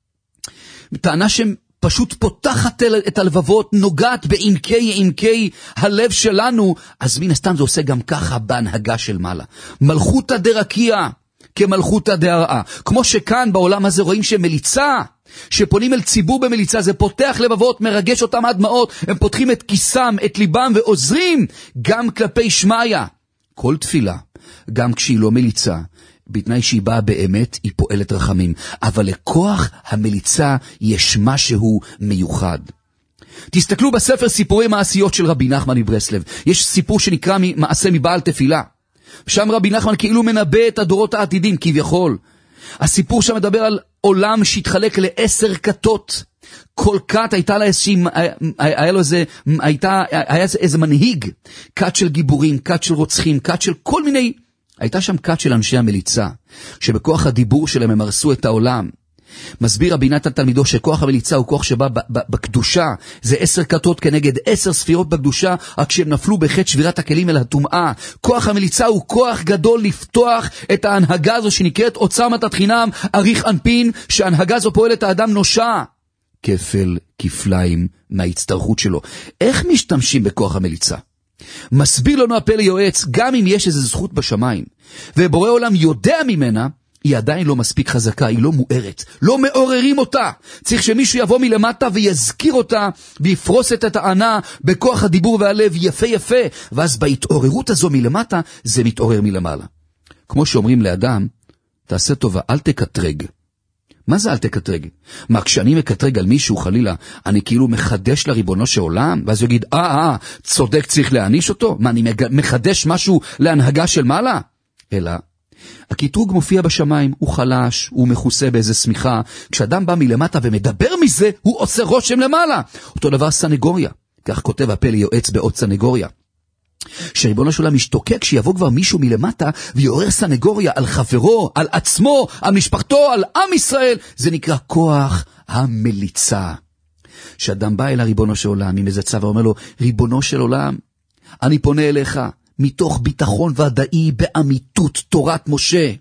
טענה ש פשוט פותחת את הלבבות, נוגעת בעמקי עמקי הלב שלנו. אז מן הסתם זה עושה גם ככה בהנהגה של מעלה. מלכותא דרקיע כמלכותא דהרעה. כמו שכאן בעולם הזה רואים שמליצה, שפונים אל ציבור במליצה, זה פותח לבבות, מרגש אותם עד דמעות, הם פותחים את כיסם, את ליבם ועוזרים גם כלפי שמעיה. כל תפילה, גם כשהיא לא מליצה, בתנאי שהיא באה באמת, היא פועלת רחמים. אבל לכוח המליצה יש משהו מיוחד. תסתכלו בספר סיפורי מעשיות של רבי נחמן מברסלב. יש סיפור שנקרא מעשה מבעל תפילה. שם רבי נחמן כאילו מנבא את הדורות העתידים כביכול. הסיפור שם מדבר על עולם שהתחלק לעשר כתות. כל כת הייתה לה איזושהי, היה לו איזה, הייתה, היה איזה מנהיג. כת של גיבורים, כת של רוצחים, כת של כל מיני, הייתה שם כת של אנשי המליצה, שבכוח הדיבור שלהם הם הרסו את העולם. מסביר רבי נתן תלמידו שכוח המליצה הוא כוח שבא בקדושה, זה עשר כתות כנגד עשר ספירות בקדושה, רק שהם נפלו בחטא שבירת הכלים אל הטומאה. כוח המליצה הוא כוח גדול לפתוח את ההנהגה הזו שנקראת אוצר מתת חינם, אריך אנפין, שההנהגה הזו פועלת האדם נושע. כפל כפליים מההצטרכות שלו. איך משתמשים בכוח המליצה? מסביר לנו הפלא יועץ, גם אם יש איזו זכות בשמיים ובורא עולם יודע ממנה, היא עדיין לא מספיק חזקה, היא לא מוארת, לא מעוררים אותה. צריך שמישהו יבוא מלמטה ויזכיר אותה ויפרוס את הטענה בכוח הדיבור והלב יפה יפה, ואז בהתעוררות הזו מלמטה זה מתעורר מלמעלה. כמו שאומרים לאדם, תעשה טובה, אל תקטרג. מה זה אל תקטרג? מה, כשאני מקטרג על מישהו חלילה, אני כאילו מחדש לריבונו של עולם, ואז הוא יגיד, אה, אה, צודק, צריך להעניש אותו? מה, אני מחדש משהו להנהגה של מעלה? אלא, הקטרוג מופיע בשמיים, הוא חלש, הוא מכוסה באיזה סמיכה, כשאדם בא מלמטה ומדבר מזה, הוא עושה רושם למעלה. אותו דבר סנגוריה, כך כותב הפלא יועץ בעוד סנגוריה. שריבונו של עולם משתוקק שיבוא כבר מישהו מלמטה ויעורר סנגוריה על חברו, על עצמו, על משפחתו, על עם ישראל. זה נקרא כוח המליצה. שאדם בא אל הריבונו של עולם עם איזה צו ואומר לו, ריבונו של עולם, אני פונה אליך מתוך ביטחון ודאי באמיתות תורת משה.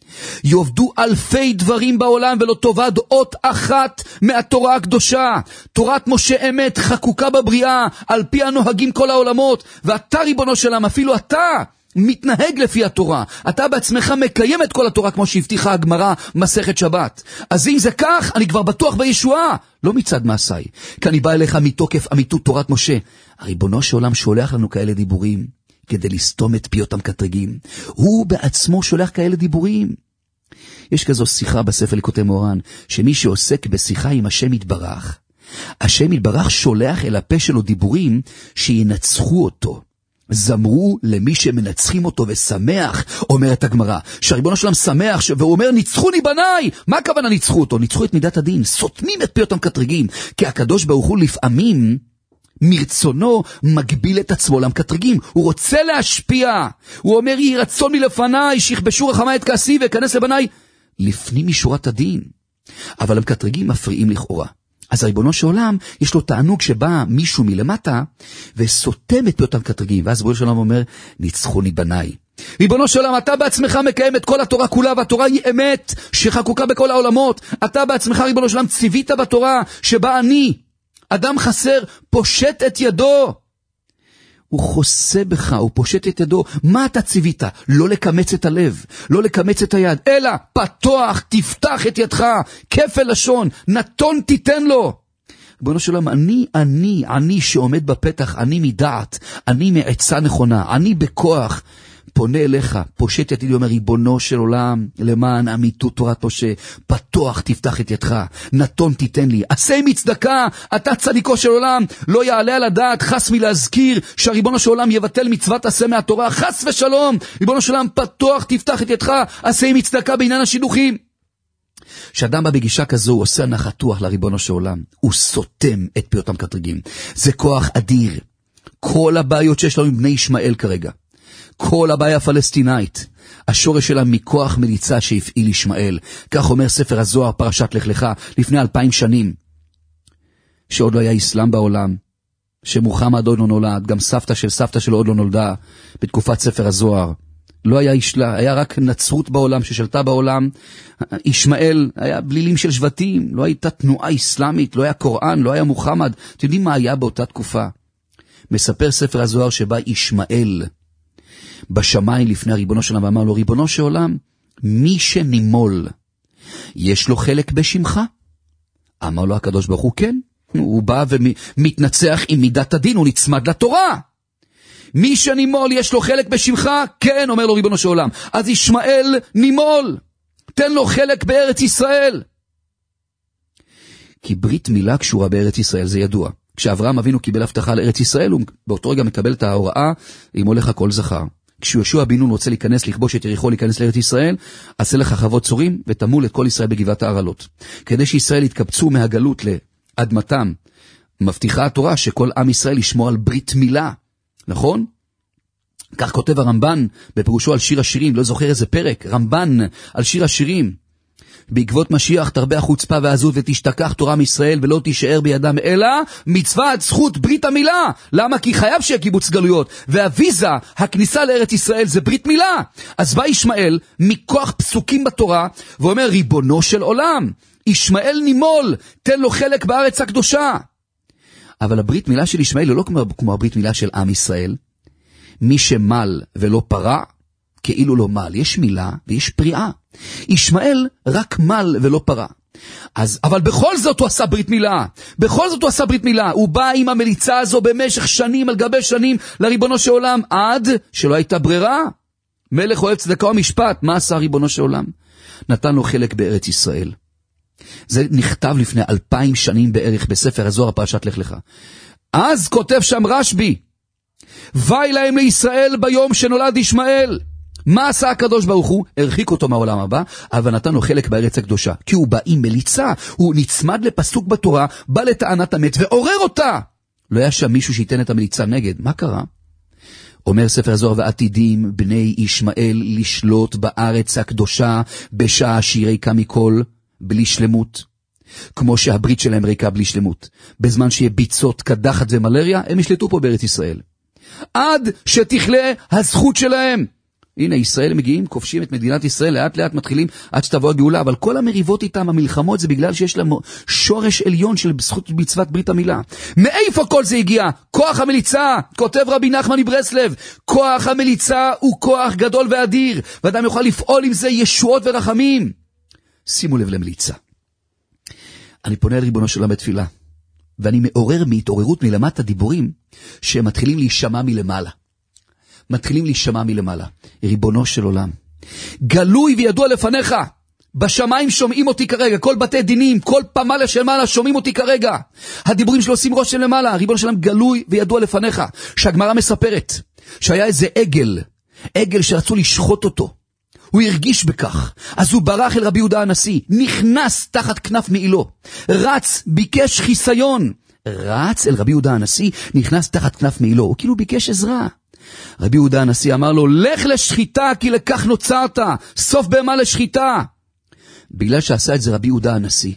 יובדו אלפי דברים בעולם ולא תאבד אות אחת מהתורה הקדושה. תורת משה אמת חקוקה בבריאה על פי הנוהגים כל העולמות, ואתה ריבונו של עולם, אפילו אתה מתנהג לפי התורה, אתה בעצמך מקיים את כל התורה כמו שהבטיחה הגמרא מסכת שבת. אז אם זה כך, אני כבר בטוח בישועה, לא מצד מעשיי, כי אני בא אליך מתוקף אמיתות תורת משה. הריבונו של עולם שולח לנו כאלה דיבורים כדי לסתום את פי אותם קטרגים. הוא בעצמו שולח כאלה דיבורים. יש כזו שיחה בספר ליקוטי מוהר"ן, שמי שעוסק בשיחה עם השם יתברך, השם יתברך שולח אל הפה שלו דיבורים שינצחו אותו. זמרו למי שמנצחים אותו ושמח, אומרת הגמרא, שהריבונו שלם שמח, ש... והוא אומר, ניצחוני בניי. מה הכוונה ניצחו אותו? ניצחו את מידת הדין, סותמים את פי אותם קטרגים, כי הקדוש ברוך הוא לפעמים מרצונו מגביל את עצמו למקטרגים, הוא רוצה להשפיע, הוא אומר, יהי רצון מלפניי, שיכבשו רחמי את כעסי וכנס לבניי, לפנים משורת הדין. אבל המקטרגים מפריעים לכאורה. אז הריבונו של עולם, יש לו תענוג שבא מישהו מלמטה, וסותם את פי אותם קטרגים, ואז ריבונו של עולם אומר, ניצחוני בניי. ריבונו של עולם, אתה בעצמך מקיים את כל התורה כולה, והתורה היא אמת שחקוקה בכל העולמות. אתה בעצמך, ריבונו של עולם, ציווית בתורה שבה אני, אדם חסר, פושט את ידו. הוא חוסה בך, הוא פושט את ידו. מה אתה ציווית? לא לקמץ את הלב, לא לקמץ את היד, אלא פתוח, תפתח את ידך, כפל לשון, נתון תיתן לו. ריבונו של עולם, אני, אני, אני שעומד בפתח, אני מדעת, אני מעצה נכונה, אני בכוח, פונה אליך, פושט את ידי, אומר, ריבונו של עולם, למען אמיתות תורת משה, פתוח תפתח את ידך, נתון תיתן לי, עשה מצדקה, אתה צדיקו של עולם, לא יעלה על הדעת, חס מלהזכיר, שהריבונו של עולם יבטל מצוות עשה מהתורה, חס ושלום, ריבונו של עולם, פתוח תפתח את ידך, עשה מצדקה בעניין השידוכים. כשאדם בא בגישה כזו, הוא עושה נחתוח לריבונו של עולם, הוא סותם את פי אותם קטרגים, זה כוח אדיר. כל הבעיות שיש לנו עם בני ישמעאל כרגע, כל הבעיה הפלסטינאית, השורש שלה מכוח מליצה שהפעיל ישמעאל. כך אומר ספר הזוהר, פרשת לך לך, לפני אלפיים שנים, שעוד לא היה אסלאם בעולם, שמוחמד עוד לא נולד, גם סבתא של סבתא שלו עוד לא נולדה, בתקופת ספר הזוהר. לא היה ישלה, היה רק נצרות בעולם ששלטה בעולם. ישמעאל היה בלילים של שבטים, לא הייתה תנועה אסלאמית, לא היה קוראן, לא היה מוחמד. אתם יודעים מה היה באותה תקופה? מספר ספר הזוהר שבא ישמעאל בשמיים לפני הריבונו של עולם, ואמר לו, ריבונו של עולם, מי שנימול, יש לו חלק בשמך? אמר לו הקדוש ברוך הוא, כן. הוא בא ומתנצח עם מידת הדין, הוא נצמד לתורה. מי שנימול, יש לו חלק בשמך? כן, אומר לו ריבונו של עולם. אז ישמעאל נימול, תן לו חלק בארץ ישראל. כי ברית מילה קשורה בארץ ישראל, זה ידוע. כשאברהם אבינו קיבל הבטחה לארץ ישראל, הוא באותו רגע מקבל את ההוראה, אם הולך הכל זכר. כשיהושע בן נון רוצה להיכנס, לכבוש את יריחו, להיכנס לארץ ישראל, עשה לך חוות צורים ותמול את כל ישראל בגבעת הערלות. כדי שישראל יתקבצו מהגלות לאדמתם, מבטיחה התורה שכל עם ישראל ישמור על ברית מילה. נכון? כך כותב הרמב"ן בפירושו על שיר השירים, לא זוכר איזה פרק, רמב"ן על שיר השירים. בעקבות משיח תרבה החוצפה והעזות ותשתכח תורה מישראל ולא תישאר בידם אלא מצוות זכות ברית המילה. למה? כי חייב שיהיה קיבוץ גלויות, והוויזה, הכניסה לארץ ישראל זה ברית מילה. אז בא ישמעאל מכוח פסוקים בתורה ואומר, ריבונו של עולם, ישמעאל נימול, תן לו חלק בארץ הקדושה. אבל הברית מילה של ישמעאל לא כמו, כמו הברית מילה של עם ישראל. מי שמל ולא פרה, כאילו לא מל. יש מילה ויש פריאה. ישמעאל רק מל ולא פרה. אז, אבל בכל זאת הוא עשה ברית מילה. בכל זאת הוא עשה ברית מילה. הוא בא עם המליצה הזו במשך שנים על גבי שנים לריבונו של עולם, עד שלא הייתה ברירה. מלך אוהב צדקה ומשפט. מה עשה ריבונו של עולם? נתן לו חלק בארץ ישראל. זה נכתב לפני אלפיים שנים בערך בספר הזוהר, פרשת לך לך. אז כותב שם רשב"י, ואי להם לישראל ביום שנולד ישמעאל. מה עשה הקדוש ברוך הוא? הרחיק אותו מהעולם הבא, אבל נתן לו חלק בארץ הקדושה. כי הוא בא עם מליצה, הוא נצמד לפסוק בתורה, בא לטענת המת ועורר אותה. לא היה שם מישהו שייתן את המליצה נגד. מה קרה? אומר ספר הזוהר, ועתידים בני ישמעאל לשלוט בארץ הקדושה בשעה שהיא ריקה מכל, בלי שלמות. כמו שהברית שלהם ריקה בלי שלמות. בזמן שיהיה ביצות, קדחת ומלריה, הם ישלטו פה בארץ ישראל. עד שתכלה הזכות שלהם. הנה, ישראל מגיעים, כובשים את מדינת ישראל, לאט לאט מתחילים עד שתבוא הגאולה, אבל כל המריבות איתם, המלחמות, זה בגלל שיש להם שורש עליון של זכות מצוות ברית המילה. מאיפה כל זה הגיע? כוח המליצה, כותב רבי נחמן מברסלב, כוח המליצה הוא כוח גדול ואדיר, ואדם יוכל לפעול עם זה ישועות ורחמים. שימו לב למליצה. אני פונה אל ריבונו של עולם בתפילה, ואני מעורר מהתעוררות מלמטה דיבורים שהם מתחילים להישמע מלמעלה. מתחילים להישמע מלמעלה. ריבונו של עולם, גלוי וידוע לפניך, בשמיים שומעים אותי כרגע, כל בתי דינים, כל פמליה של מעלה שומעים אותי כרגע. הדיבורים שלו עושים רושם למעלה, ריבונו של עולם גלוי וידוע לפניך. שהגמרא מספרת שהיה איזה עגל, עגל שרצו לשחוט אותו. הוא הרגיש בכך, אז הוא ברח אל רבי יהודה הנשיא, נכנס תחת כנף מעילו, רץ, ביקש חיסיון, רץ אל רבי יהודה הנשיא, נכנס תחת כנף מעילו, הוא כאילו ביקש עזרה. רבי יהודה הנשיא אמר לו, לך לשחיטה כי לכך נוצרת, סוף בהמה לשחיטה. בגלל שעשה את זה רבי יהודה הנשיא,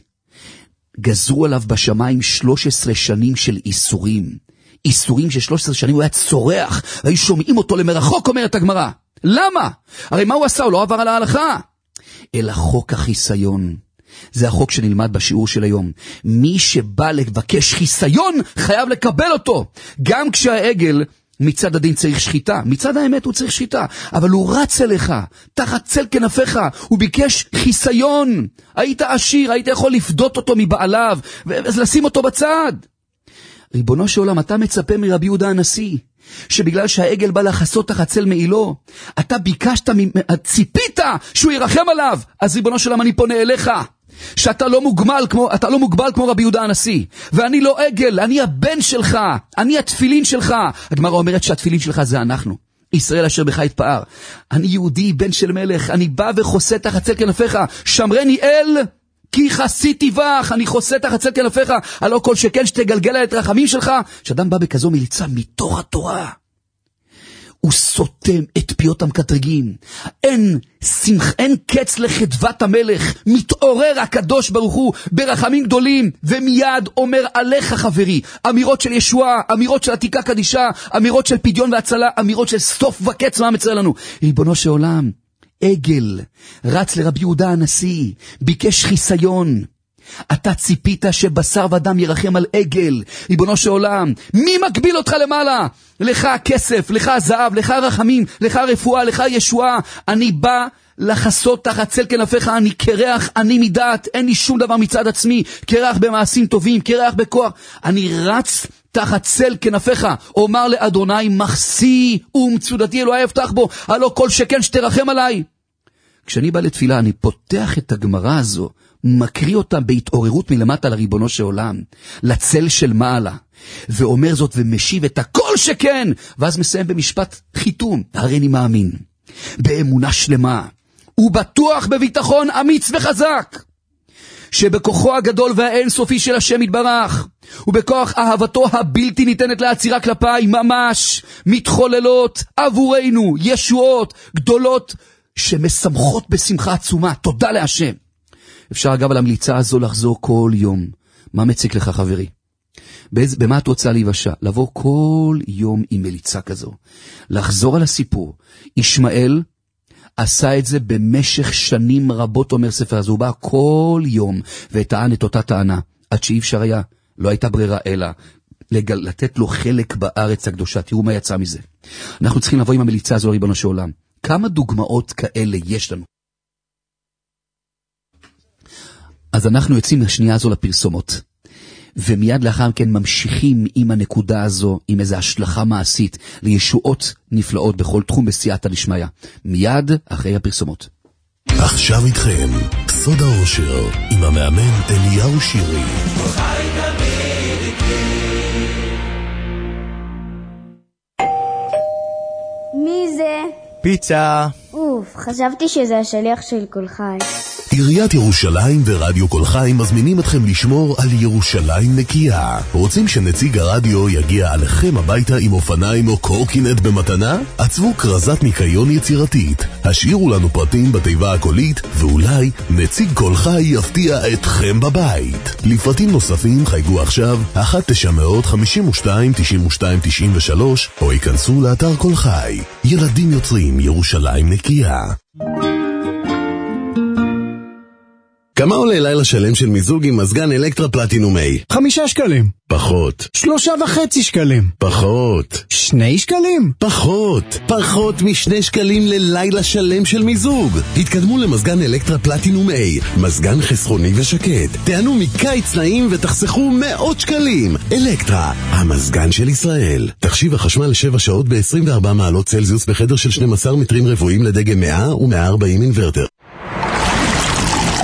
גזרו עליו בשמיים שלוש עשרה שנים של איסורים, איסורים של שלוש עשרה שנים הוא היה צורח, והיו שומעים אותו למרחוק, אומרת הגמרא. למה? הרי מה הוא עשה? הוא לא עבר על ההלכה. אלא חוק החיסיון. זה החוק שנלמד בשיעור של היום. מי שבא לבקש חיסיון חייב לקבל אותו. גם כשהעגל מצד הדין צריך שחיטה, מצד האמת הוא צריך שחיטה, אבל הוא רץ אליך, תחת צל כנפיך, הוא ביקש חיסיון. היית עשיר, היית יכול לפדות אותו מבעליו, ולשים אותו בצד. ריבונו של עולם, אתה מצפה מרבי יהודה הנשיא, שבגלל שהעגל בא לחסות תחת צל מעילו, אתה ביקשת, ציפית שהוא ירחם עליו, אז ריבונו של עולם אני פונה אליך, שאתה לא מוגבל כמו, אתה לא מוגבל כמו רבי יהודה הנשיא, ואני לא עגל, אני הבן שלך, אני התפילין שלך. הגמרא אומרת שהתפילין שלך זה אנחנו, ישראל אשר בך יתפאר. אני יהודי, בן של מלך, אני בא וחוסה תחת צל כנפיך, שמרני אל כי חסיתי בך, אני חוסה תחת צל כנפיך, הלא כל שכן שתגלגל את רחמים שלך. שאדם בא בכזו מליצה מתוך התורה, הוא סותם את פיות המקטרגים, אין שמח, אין קץ לחדוות המלך, מתעורר הקדוש ברוך הוא ברחמים גדולים, ומיד אומר עליך חברי, אמירות של ישועה, אמירות של עתיקה קדישה, אמירות של פדיון והצלה, אמירות של סוף וקץ. מה מצא לנו? ריבונו של עולם, עגל רץ לרבי יהודה הנשיא, ביקש חיסיון, אתה ציפית שבשר ודם ירחם על עגל. ריבונו של עולם, מי מגביל אותך למעלה? לך הכסף, לך הזהב, לך הרחמים, לך הרפואה, לך ישועה. אני בא לחסות תחת צל כנפיך, אני קרח, אני מדעת, אין לי שום דבר מצד עצמי, קרח במעשים טובים, קרח בכוח, אני רץ תחת צל כנפיך. אומר לאדוני מחסי ומצודתי אלוהי אבטח בו, הלא כל שכן שתרחם עליי. כשאני בא לתפילה אני פותח את הגמרא הזו, מקריא אותה בהתעוררות מלמטה לריבונו של עולם, לצל של מעלה, ואומר זאת ומשיב את הכל שכן, ואז מסיים במשפט חיתום, הרי אני מאמין באמונה שלמה ובטוח בביטחון אמיץ וחזק שבכוחו הגדול והאינסופי של השם יתברך ובכוח אהבתו הבלתי ניתנת לעצירה כלפיי ממש מתחוללות עבורנו ישועות גדולות שמשמחות בשמחה עצומה. תודה להשם. אפשר אגב על המליצה הזו לחזור כל יום. מה מציק לך חברי? באיז, במה את רוצה להיוושע? לבוא כל יום עם מליצה כזו, לחזור על הסיפור. ישמעאל עשה את זה במשך שנים רבות, אומר ספר הזה, הוא בא כל יום וטען את אותה טענה, עד שאי אפשר היה, לא הייתה ברירה אלא לגל, לתת לו חלק בארץ הקדושה. תראו מה יצא מזה. אנחנו צריכים לבוא עם המליצה הזו ריבונו של עולם. כמה דוגמאות כאלה יש לנו? אז אנחנו יוצאים לשנייה הזו לפרסומות, ומיד לאחר כן ממשיכים עם הנקודה הזו, עם איזו השלכה מעשית לישועות נפלאות בכל תחום בסייעתא דשמיא. מיד אחרי הפרסומות. עכשיו איתכם סוד האושר עם המאמן אליהו שירי. מי זה? פיצה. אוף, חשבתי שזה השליח של כל חי. עיריית ירושלים ורדיו כל חי מזמינים אתכם לשמור על ירושלים נקייה. רוצים שנציג הרדיו יגיע עליכם הביתה עם אופניים או קורקינט במתנה? עצבו כרזת ניקיון יצירתית, השאירו לנו פרטים בתיבה הקולית, ואולי נציג כל חי יפתיע אתכם בבית. לפרטים נוספים חייגו עכשיו אחת תשע חמש שתיים תשע שתיים תשע שלוש או ייכנסו לאתר כל חי. ילדים יוצרים ירושלים נקייה. כמה עולה לילה שלם של מיזוג עם מזגן אלקטרה פלטינום A? חמישה שקלים. פחות. שלושה וחצי שקלים. פחות. שני שקלים. פחות. פחות משני שקלים ללילה שלם של מיזוג. התקדמו למזגן אלקטרה פלטינום A, מזגן חסכוני ושקט. תענו מקיץ נעים ותחסכו מאות שקלים. אלקטרה, המזגן של ישראל. תחשיב החשמל לשבע שעות ב-עשרים וארבע מעלות צלזיוס בחדר של שנים עשר מטרים רבועים לדגם מאה ו-מאה וארבעים אינוורטר.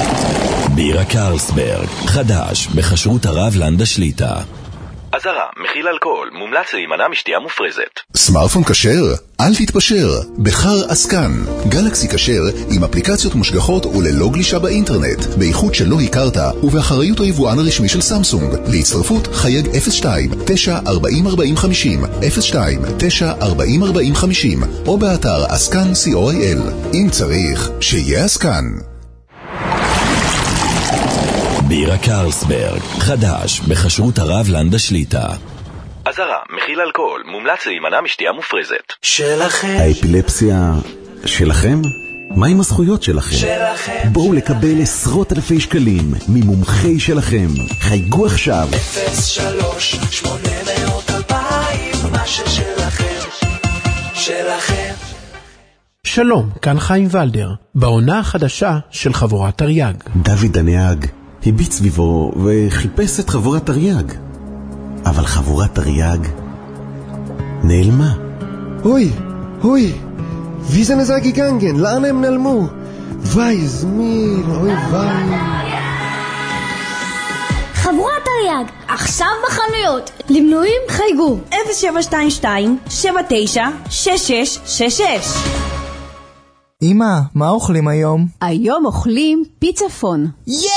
בירה קרלסברג, חדש, בכשרות הרב לנדה שליטה. אזהרה, מכיל אלכוהול, מומלץ להימנע משתייה מופרזת. סמארטפון כשר? אל תתפשר. בחר אסקן. גלקסי כשר עם אפליקציות מושגחות וללא גלישה באינטרנט, באיכות שלא הכרת ובאחריות היבואן הרשמי של סמסונג. להצטרפות חייג אפס שתיים תשע ארבעים ארבעים חמישים, אפס שתיים תשע ארבעים ארבעים חמישים, או באתר אסקן סי או איי אל. אם צריך, שיהיה אסקן. בירה קרלסברג, חדש, בכשרות הרב לנדה שליטה. אזהרה, מכיל אלכוהול, מומלץ להימנע משתייה מופרזת. שלכם. האפילפסיה שלכם? מה עם הזכויות שלכם? שלכם. בואו לקבל עשרות אלפי שקלים ממומחי שלכם. חייגו עכשיו. אפס שלוש שמונה מאות אלפיים, מה ששלכם. שלכם. שלום, כאן חיים ולדר, בעונה החדשה של חבורת תרי"ג. דוד הנהג הביט סביבו וחיפש את חבורת תרי"ג. אבל חבורת תרי"ג נעלמה. אוי, אוי, wie sind es gegangen? לאן הם נעלמו? וואי, זמיל, אוי וואי. חבורת תרי"ג, עכשיו בחנויות. למנויים חייגו אפס שבע שתיים שתיים שבע תשע שש שש שש שש. אמא, מה אוכלים היום? היום אוכלים פיצפון.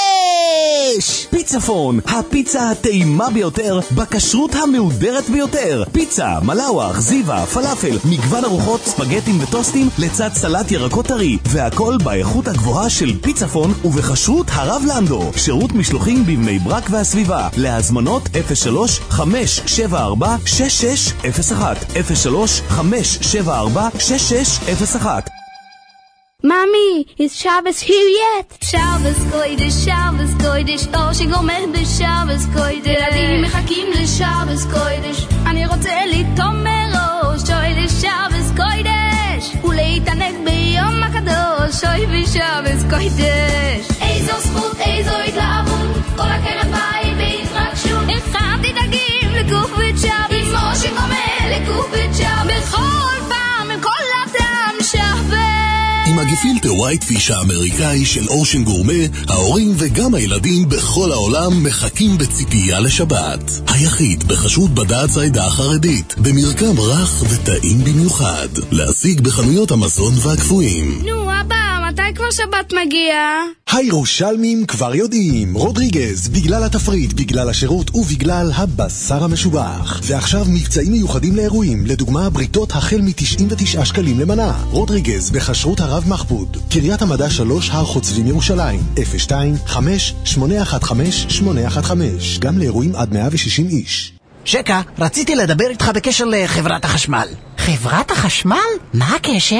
יש! פיצפון, הפיצה הטעימה ביותר, בכשרות המהודרת ביותר. פיצה, מלאווח, זיווה, פלאפל, מגוון ארוחות, ספגטים וטוסטים, לצד סלט ירקות טרי, והכל באיכות הגבוהה של פיצפון ובכשרות הרב לנדו. שירות משלוחים בבני ברק והסביבה. להזמנות אפס שלוש חמש שבע ארבע שש שש אפס אחת, אפס שלוש חמש שבע ארבע שש שש אפס אחת. Mommy, is Shabbos here yet? Shabbos koidesh, Shabbos koidesh, Oshig omer b'Shabbos koidesh. ילדים מחכים לשבס קוידש, אני רוצה לטום מראש, אוי לשבס קוידש, ולהתענג ביום הקדוש, אוי בשבס קוידש. איזו זכות, איזו התלהבות, כל הקרב בית בהתרגשות. הכנתי דגים לגוף בית שבס, עם אושיג אומר לגוף בית שבס, בכל פעם עם כל הטעם שבס. עם הגפילטר ווייט פיש האמריקאי של אושן גורמה, ההורים וגם הילדים בכל העולם מחכים בציפייה לשבת. היחיד בכשרות בד"ץ העדה החרדית, במרקם רך וטעים במיוחד. להשיג בחנויות המזון והקפואים. נו אבא, מתי כבר שבת מגיע? הירושלמים כבר יודעים, רודריגז, בגלל התפריט, בגלל השירות ובגלל הבשר המשובח. ועכשיו מבצעים מיוחדים לאירועים, לדוגמה בריתות החל מ-תשעים ותשעה שקלים למנה. רודריגז בכשרות הרב מחבוד, קריית המדע שלוש, הר חוצבים ירושלים, אפס שתיים חמש שמונה אחת חמש שמונה אחת חמש, גם לאירועים עד מאה ושישים איש. שקה, רציתי לדבר איתך בקשר לחברת החשמל. חברת החשמל? מה הקשר?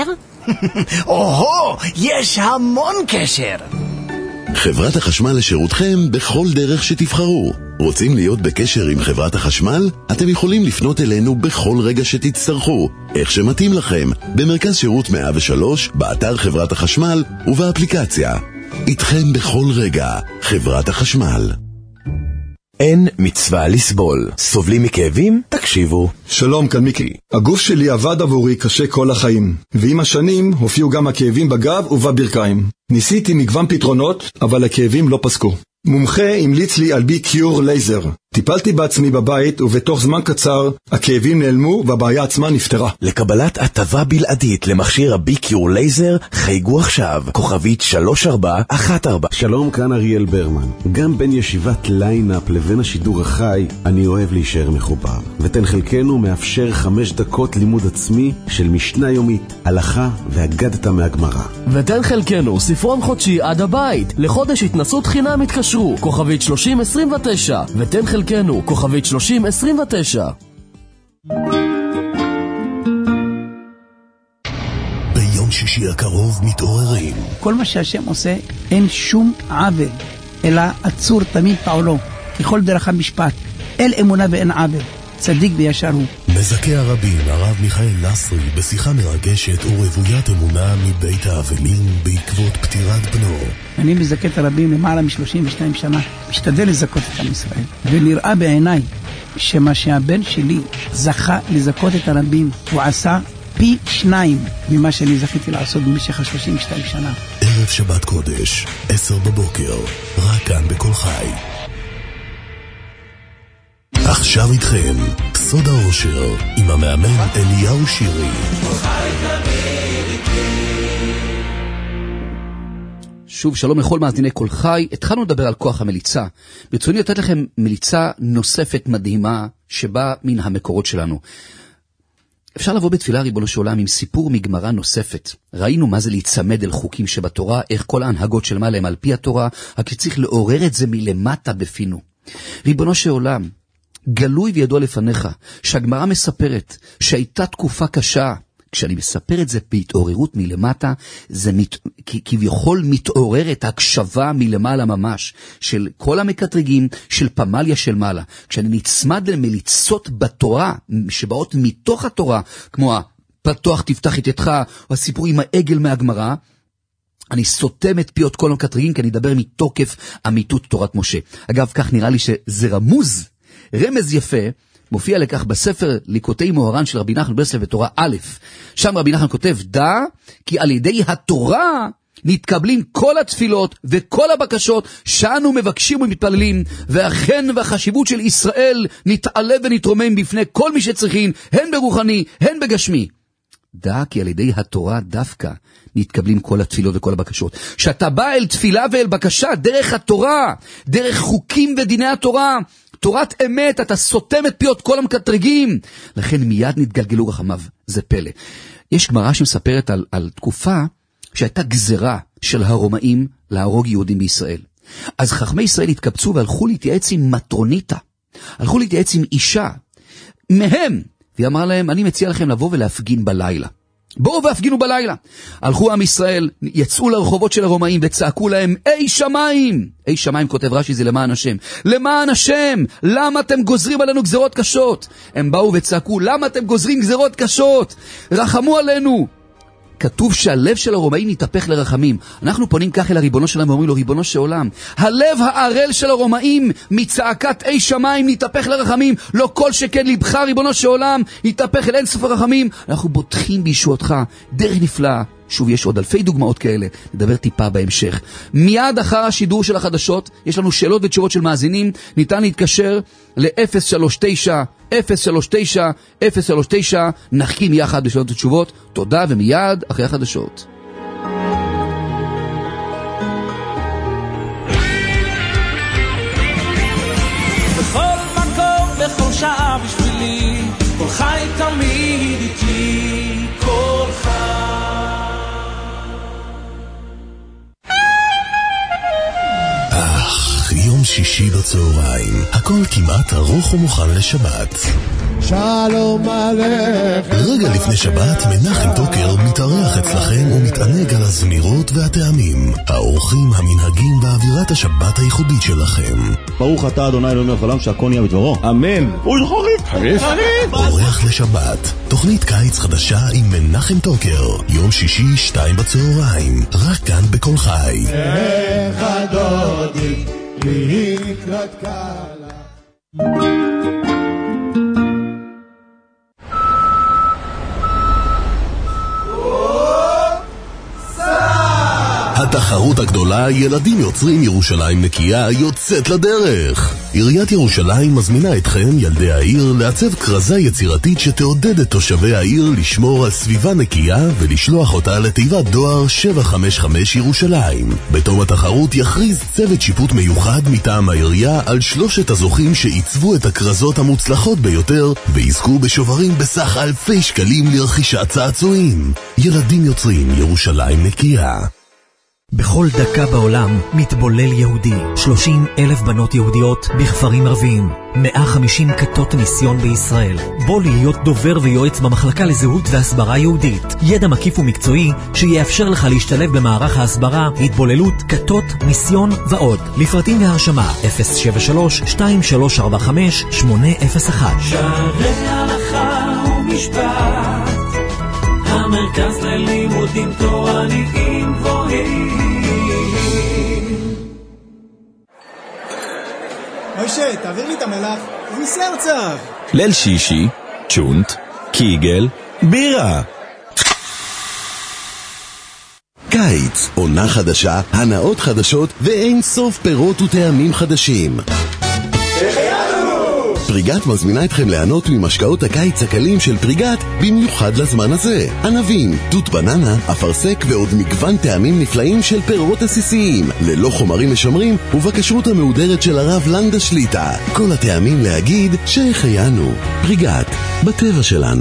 או-הו, יש המון קשר. חברת החשמל לשירותכם בכל דרך שתבחרו. רוצים להיות בקשר עם חברת החשמל? אתם יכולים לפנות אלינו בכל רגע שתצטרכו, איך שמתאים לכם, במרכז שירות מאה ושלוש, באתר חברת החשמל ובאפליקציה. איתכם בכל רגע, חברת החשמל. אין מצווה לסבול. סובלים מכאבים? תקשיבו. שלום, כאן מיקי. הגוף שלי עבד עבורי קשה כל החיים, ועם השנים הופיעו גם הכאבים בגב ובברכיים. ניסיתי מגוון פתרונות, אבל הכאבים לא פסקו. מומחה המליץ לי על בי קיור לייזר. טיפלתי בעצמי בבית, ובתוך זמן קצר הכאבים נעלמו והבעיה עצמה נפתרה. לקבלת הטבה בלעדית למכשיר הבי קיור לייזר, חייגו עכשיו, כוכבית שלוש ארבע אחת ארבע. שלום, כאן אריאל ברמן. גם בין ישיבת ליינאפ לבין השידור החי, אני אוהב להישאר מחובר. ותן חלקנו מאפשר חמש דקות לימוד עצמי של משנה יומית, הלכה והגדת מהגמרא. ותן חלקנו ספרון חודשי עד הבית. לחודש התנסות חינם התקשרו, כוכבית שלושים עשרים ותשע. ותן חלקנו, כוכבית שלושים עשרים ותשע. ביום שישי הקרוב מתעוררים. כל מה שהשם עושה, אין שום עוול, אלא עצור תמיד פעולו, ככל דרך המשפט. אל אמונה ואין עוול, צדיק וישר הוא. מזכה הרבים, הרב מיכאל נסרי, בשיחה מרגשת ורוויית אמונה מבית האבלים בעקבות פטירת בנו. אני מזכה את הרבים למעלה מ-שלושים ושתיים שנה, משתדל לזכות את עם ישראל. ונראה בעיניי שמה שהבן שלי זכה לזכות את הרבים, הוא עשה פי שניים ממה שאני זכיתי לעשות במשך ה-שלושים ושתיים שנה. ערב שבת קודש, עשר בבוקר, רק כאן בכל חי. עכשיו איתכם, סוד האושר, עם המאמן אליהו שירי. שוב, שלום לכל מאזיני כל חי. התחלנו לדבר על כוח המליצה. ברצוני לתת לכם מליצה נוספת מדהימה שבאה מן המקורות שלנו. אפשר לבוא בתפילה ריבונו של עולם עם סיפור מגמרא נוספת. ראינו מה זה להיצמד אל חוקים שבתורה, איך כל ההנהגות של מעלה הם על פי התורה, רק צריך לעורר את זה מלמטה בפינו. ריבונו של עולם, גלוי וידוע לפניך, שהגמרא מספרת שהייתה תקופה קשה. כשאני מספר את זה בהתעוררות מלמטה, זה מת, כביכול מתעוררת הקשבה מלמעלה ממש, של כל המקטרגים, של פמליה של מעלה. כשאני נצמד למליצות בתורה, שבאות מתוך התורה, כמו הפתוח תפתח את ידך, או הסיפור עם העגל מהגמרא, אני סותם את פיות כל המקטרגים, כי אני אדבר מתוקף אמיתות תורת משה. אגב, כך נראה לי שזה רמוז, רמז יפה, מופיע לכך בספר ליקוטי מוהר"ן של רבי נחמן ברסלב בתורה א'. שם רבי נחמן כותב, דע כי על ידי התורה נתקבלים כל התפילות וכל הבקשות שאנו מבקשים ומתפללים, ואכן והחשיבות של ישראל נתעלה ונתרומם בפני כל מי שצריכים, הן ברוחני, הן בגשמי. דע כי על ידי התורה דווקא נתקבלים כל התפילות וכל הבקשות. שאתה בא אל תפילה ואל בקשה דרך התורה, דרך חוקים ודיני התורה, תורת אמת, אתה סותם את פיות כל המקטרגים, לכן מיד נתגלגלו רחמיו. זה פלא. יש גמרא שמספרת על, על תקופה שהייתה גזרה של הרומאים להרוג יהודים בישראל. אז חכמי ישראל התקבצו והלכו להתייעץ עם מטרוניתה, הלכו להתייעץ עם אישה מהם, והיא אמרה להם, אני מציע לכם לבוא ולהפגין בלילה. בואו והפגינו בלילה. הלכו עם ישראל, יצאו לרחובות של הרומאים וצעקו להם, אי שמיים! אי שמיים, כותב רש"י, זה למען השם. למען השם! למה אתם גוזרים עלינו גזרות קשות? הם באו וצעקו, למה אתם גוזרים גזרות קשות? רחמו עלינו! כתוב שהלב של הרומאים נתהפך לרחמים. אנחנו פונים כך אל הריבונו שלהם ואומרים לו, ריבונו של עולם, הלב הערל של הרומאים מצעקת אי שמיים נתהפך לרחמים, לא כל שכן לבך ריבונו של עולם נתהפך אל אין סוף הרחמים. אנחנו בוטחים בישועתך, דרך נפלאה. שוב, יש עוד אלפי דוגמאות כאלה, נדבר טיפה בהמשך. מיד אחר השידור של החדשות, יש לנו שאלות ותשובות של מאזינים, ניתן להתקשר ל-אפס שלוש תשע אפס שלוש תשע אפס שלוש תשע, נחכים יחד בשאלות ותשובות. תודה, ומיד אחרי החדשות. בכל מקום, בכל שעה בשבילי, כל חי תמיד איתי, כל חי. יום שישי בצהריים, הכל כמעט ארוך ומוכן לשבת. שלום עליכם. רגע לפני שבת, מנחם טוקר מתארח אצלכם ומתענג על הזמירות והטעמים, האורחים, המנהגים ואווירת השבת הייחודית שלכם. ברוך אתה אדוני אלוהינו מלך העולם שהכל נהיה בדברו. אמן. אוי חריף. חריף. אורח לשבת, תוכנית קיץ חדשה עם מנחם טוקר, יום שישי שתיים בצהריים, רק כאן בכל חי. איך הדודי לקראת קלה. התחרות הגדולה, ילדים יוצרים ירושלים נקייה, יוצאת לדרך. עיריית ירושלים מזמינה אתכם, ילדי העיר, לעצב כרזה יצירתית שתעודד את תושבי העיר לשמור על סביבה נקייה ולשלוח אותה לתיבת דואר שבע חמש חמש ירושלים. בתום התחרות יכריז צוות שיפוט מיוחד מטעם העירייה על שלושת הזוכים שעיצבו את הכרזות המוצלחות ביותר ויזכו בשוברים בסך אלפי שקלים לרכישת צעצועים. ילדים יוצרים ירושלים נקייה. בכל דקה בעולם מתבולל יהודי. שלושים אלף בנות יהודיות בכפרים ערביים. מאה וחמישים כתות מיסיון בישראל. בוא להיות דובר ויועץ במחלקה לזהות והסברה יהודית. ידע מקיף ומקצועי שיאפשר לך להשתלב במערך ההסברה, התבוללות, כתות, מיסיון ועוד. לפרטים והרשמה אפס שבע שלוש שתיים שלוש ארבע חמש שמונה אפס אחת. שערי הלכה ומשפט, המרכז ללימודים תורניים גבוהים. משה, תעביר לי את המלח, ויסר צח. ליל שישי, צ'ונט, קיגל, בירה. קיץ, עונה חדשה, הנאות חדשות ואין סוף פירות וטעמים חדשים. פריגת מזמינה אתכם ליהנות ממשקאות הקיץ הקלים של פריגת במיוחד לזמן הזה. ענבים, תות בננה, אפרסק ועוד מגוון טעמים נפלאים של פירות עסיסיים, ללא חומרים משמרים ובכשרות המהודרת של הרב לנדה שליטה. כל הטעמים להגיד שהחיינו. פריגת, בטבע שלנו.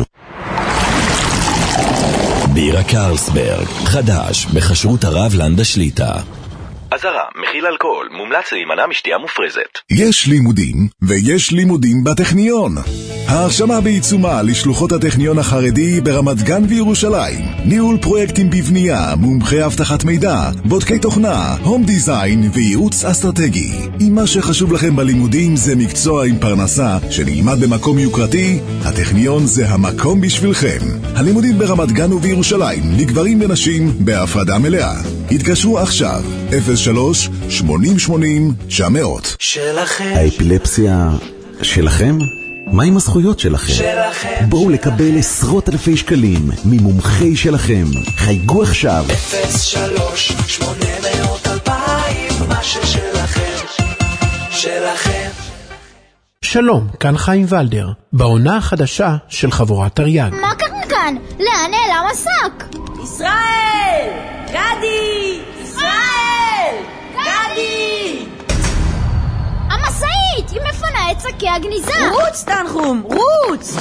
בירה קרלסברג, חדש, בכשרות הרב לנדה שליטה. אזהרה, מכיל אלכוהול, מומלץ להימנע משתייה מופרזת. יש לימודים, ויש לימודים בטכניון. ההרשמה בעיצומה לשלוחות הטכניון החרדי ברמת גן וירושלים. ניהול פרויקטים בבנייה, מומחי הבטחת מידע, בודקי תוכנה, הום דיזיין וייעוץ אסטרטגי. אם מה שחשוב לכם בלימודים זה מקצוע עם פרנסה שנלמד במקום יוקרתי, הטכניון זה המקום בשבילכם. הלימודים ברמת גן ובירושלים, לגברים ונשים, בהפרדה מלאה. התקשרו עכשיו, אפס שלוש שמונים שמונים תשע מאות. שלכם. האפילפסיה שלכם? מה עם הזכויות שלכם? שלכם. בואו לקבל עשרות אלפי שקלים ממומחי שלכם. חייגו עכשיו. אפס שלוש שמונה מאות אלפיים, מה ששלכם. שלכם. שלום, כאן חיים ולדר, בעונה החדשה של חבורת תרי"ג. מה קרה כאן? לאן נעלם השק? ישראל! גדי! ישראל! גדי! המשאית! היא מפנה את שקי הגניזה! רוץ, תנחום! רוץ!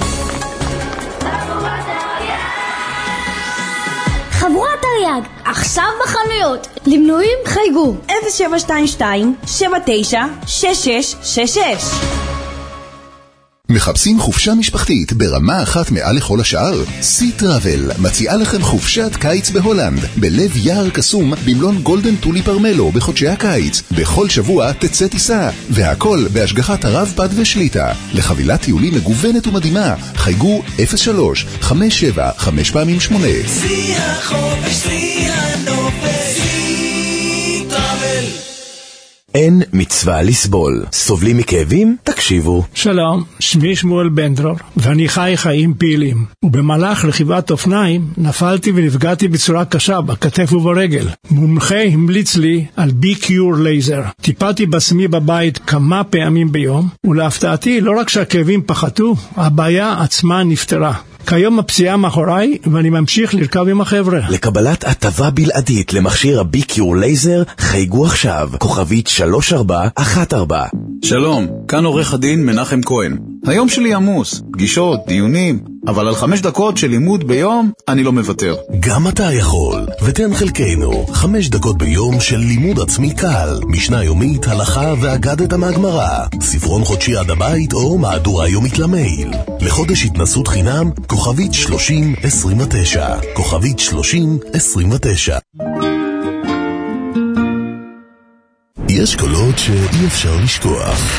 חבורת תרי"ג, עכשיו בחנויות. למנויים חייגו אפס שבע שתיים שתיים שבע תשע שש שש שש שש. מחפשים חופשה משפחתית ברמה אחת מעל לכל השאר? סי טראבל מציעה לכם חופשת קיץ בהולנד, בלב יער קסום במלון גולדן טולי פרמלו בחודשי הקיץ. בכל שבוע תצא טיסה, והכל בהשגחת הרב פד ושליטה. לחבילת טיולים מגוונת ומדהימה, חייגו אפס שלוש חמש שבע חמש פעמים שמונה. סי החופש, סי הנופש, סי טראבל. אין מצווה לסבול. סובלים מכאבים? תקשיבו. שלום, שמי שמואל בנדרור, ואני חי חיים פעילים. ובמהלך רכיבת אופניים נפלתי ונפגעתי בצורה קשה בכתף וברגל. מומחה המליץ לי על בי-קיור לייזר. טיפלתי בעצמי בבית כמה פעמים ביום, ולהפתעתי לא רק שהכאבים פחתו, הבעיה עצמה נפתרה. כיום הפציעה מאחוריי, ואני ממשיך לרכב עם החבר'ה. לקבלת הטבה בלעדית למכשיר הבי-קיור לייזר, חייגו עכשיו, כוכבית שלוש ארבע אחת ארבע. שלום, כאן עורך הדין מנחם כהן. היום שלי עמוס, פגישות, דיונים, אבל על חמש דקות של לימוד ביום אני לא מוותר. גם אתה יכול, ותן חלקנו חמש דקות ביום של לימוד עצמי קל, משנה יומית, הלכה ואגדת מהגמרא, ספרון חודשי עד הבית או מהדורה יומית למייל. לחודש התנסות חינם, כוכבית שלושים עשרים ותשע, כוכבית שלושים עשרים ותשע. יש קולות שאי אפשר לשכוח.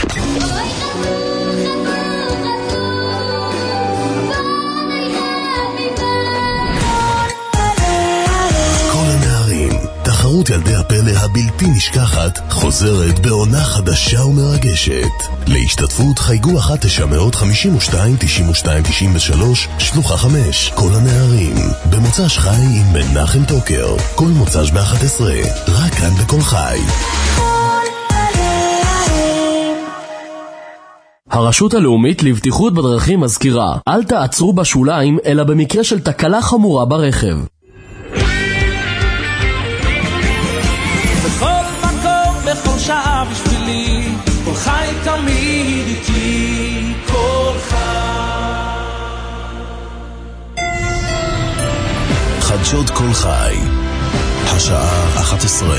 תחרות ילדי הפלא הבלתי נשכחת חוזרת בעונה חדשה ומרגשת. להשתתפות חייגו אחת תשע חמש שתיים תשעים ושתיים תשעים ושלוש שלוחה חמש. כל הנערים במוצ"ש חי עם מנחם טוקר, כל מוצ"ש ב-אחת עשרה, רק כאן בכל חי. הרשות הלאומית לבטיחות בדרכים מזכירה, אל תעצרו בשוליים אלא במקרה של תקלה חמורה ברכב. בכל שעה בשבילי, כל חי תמיד איתי, כל חי. חדשות כל חי, השעה אחת עשרה.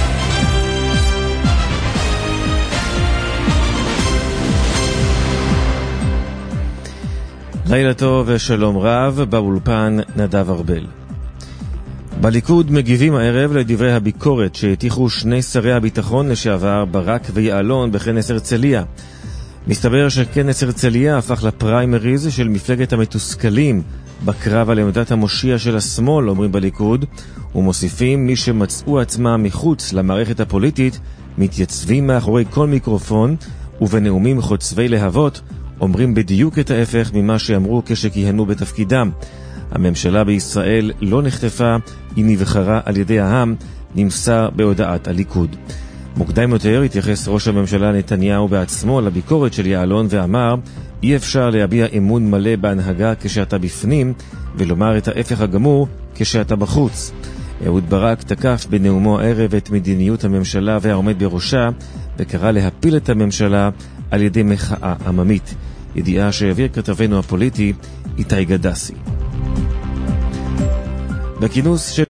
לילה טוב ושלום רב, באולפן נדב ארבל. בליכוד מגיבים הערב לדברי הביקורת שהטיחו שני שרי הביטחון לשעבר ברק ויעלון בכנס הרצליה. מסתבר שכנס הרצליה הפך לפריימריז של מפלגת המתוסכלים בקרב על עמדת המושיע של השמאל, אומרים בליכוד, ומוסיפים מי שמצאו עצמם מחוץ למערכת הפוליטית מתייצבים מאחורי כל מיקרופון ובנאומים חוצבי להבות אומרים בדיוק את ההפך ממה שאמרו כשכיהנו בתפקידם. הממשלה בישראל לא נחטפה, היא נבחרה על ידי העם, נמסר בהודעת הליכוד. מוקדם יותר התייחס ראש הממשלה נתניהו בעצמו לביקורת של יעלון ואמר, אי אפשר להביע אמון מלא בהנהגה כשאתה בפנים, ולומר את ההפך הגמור כשאתה בחוץ. אהוד ברק תקף בנאומו הערב את מדיניות הממשלה והעומד בראשה, וקרא להפיל את הממשלה על ידי מחאה עממית. ידיעה שהעביר כתבנו הפוליטי איתי גדסי. בכינוס של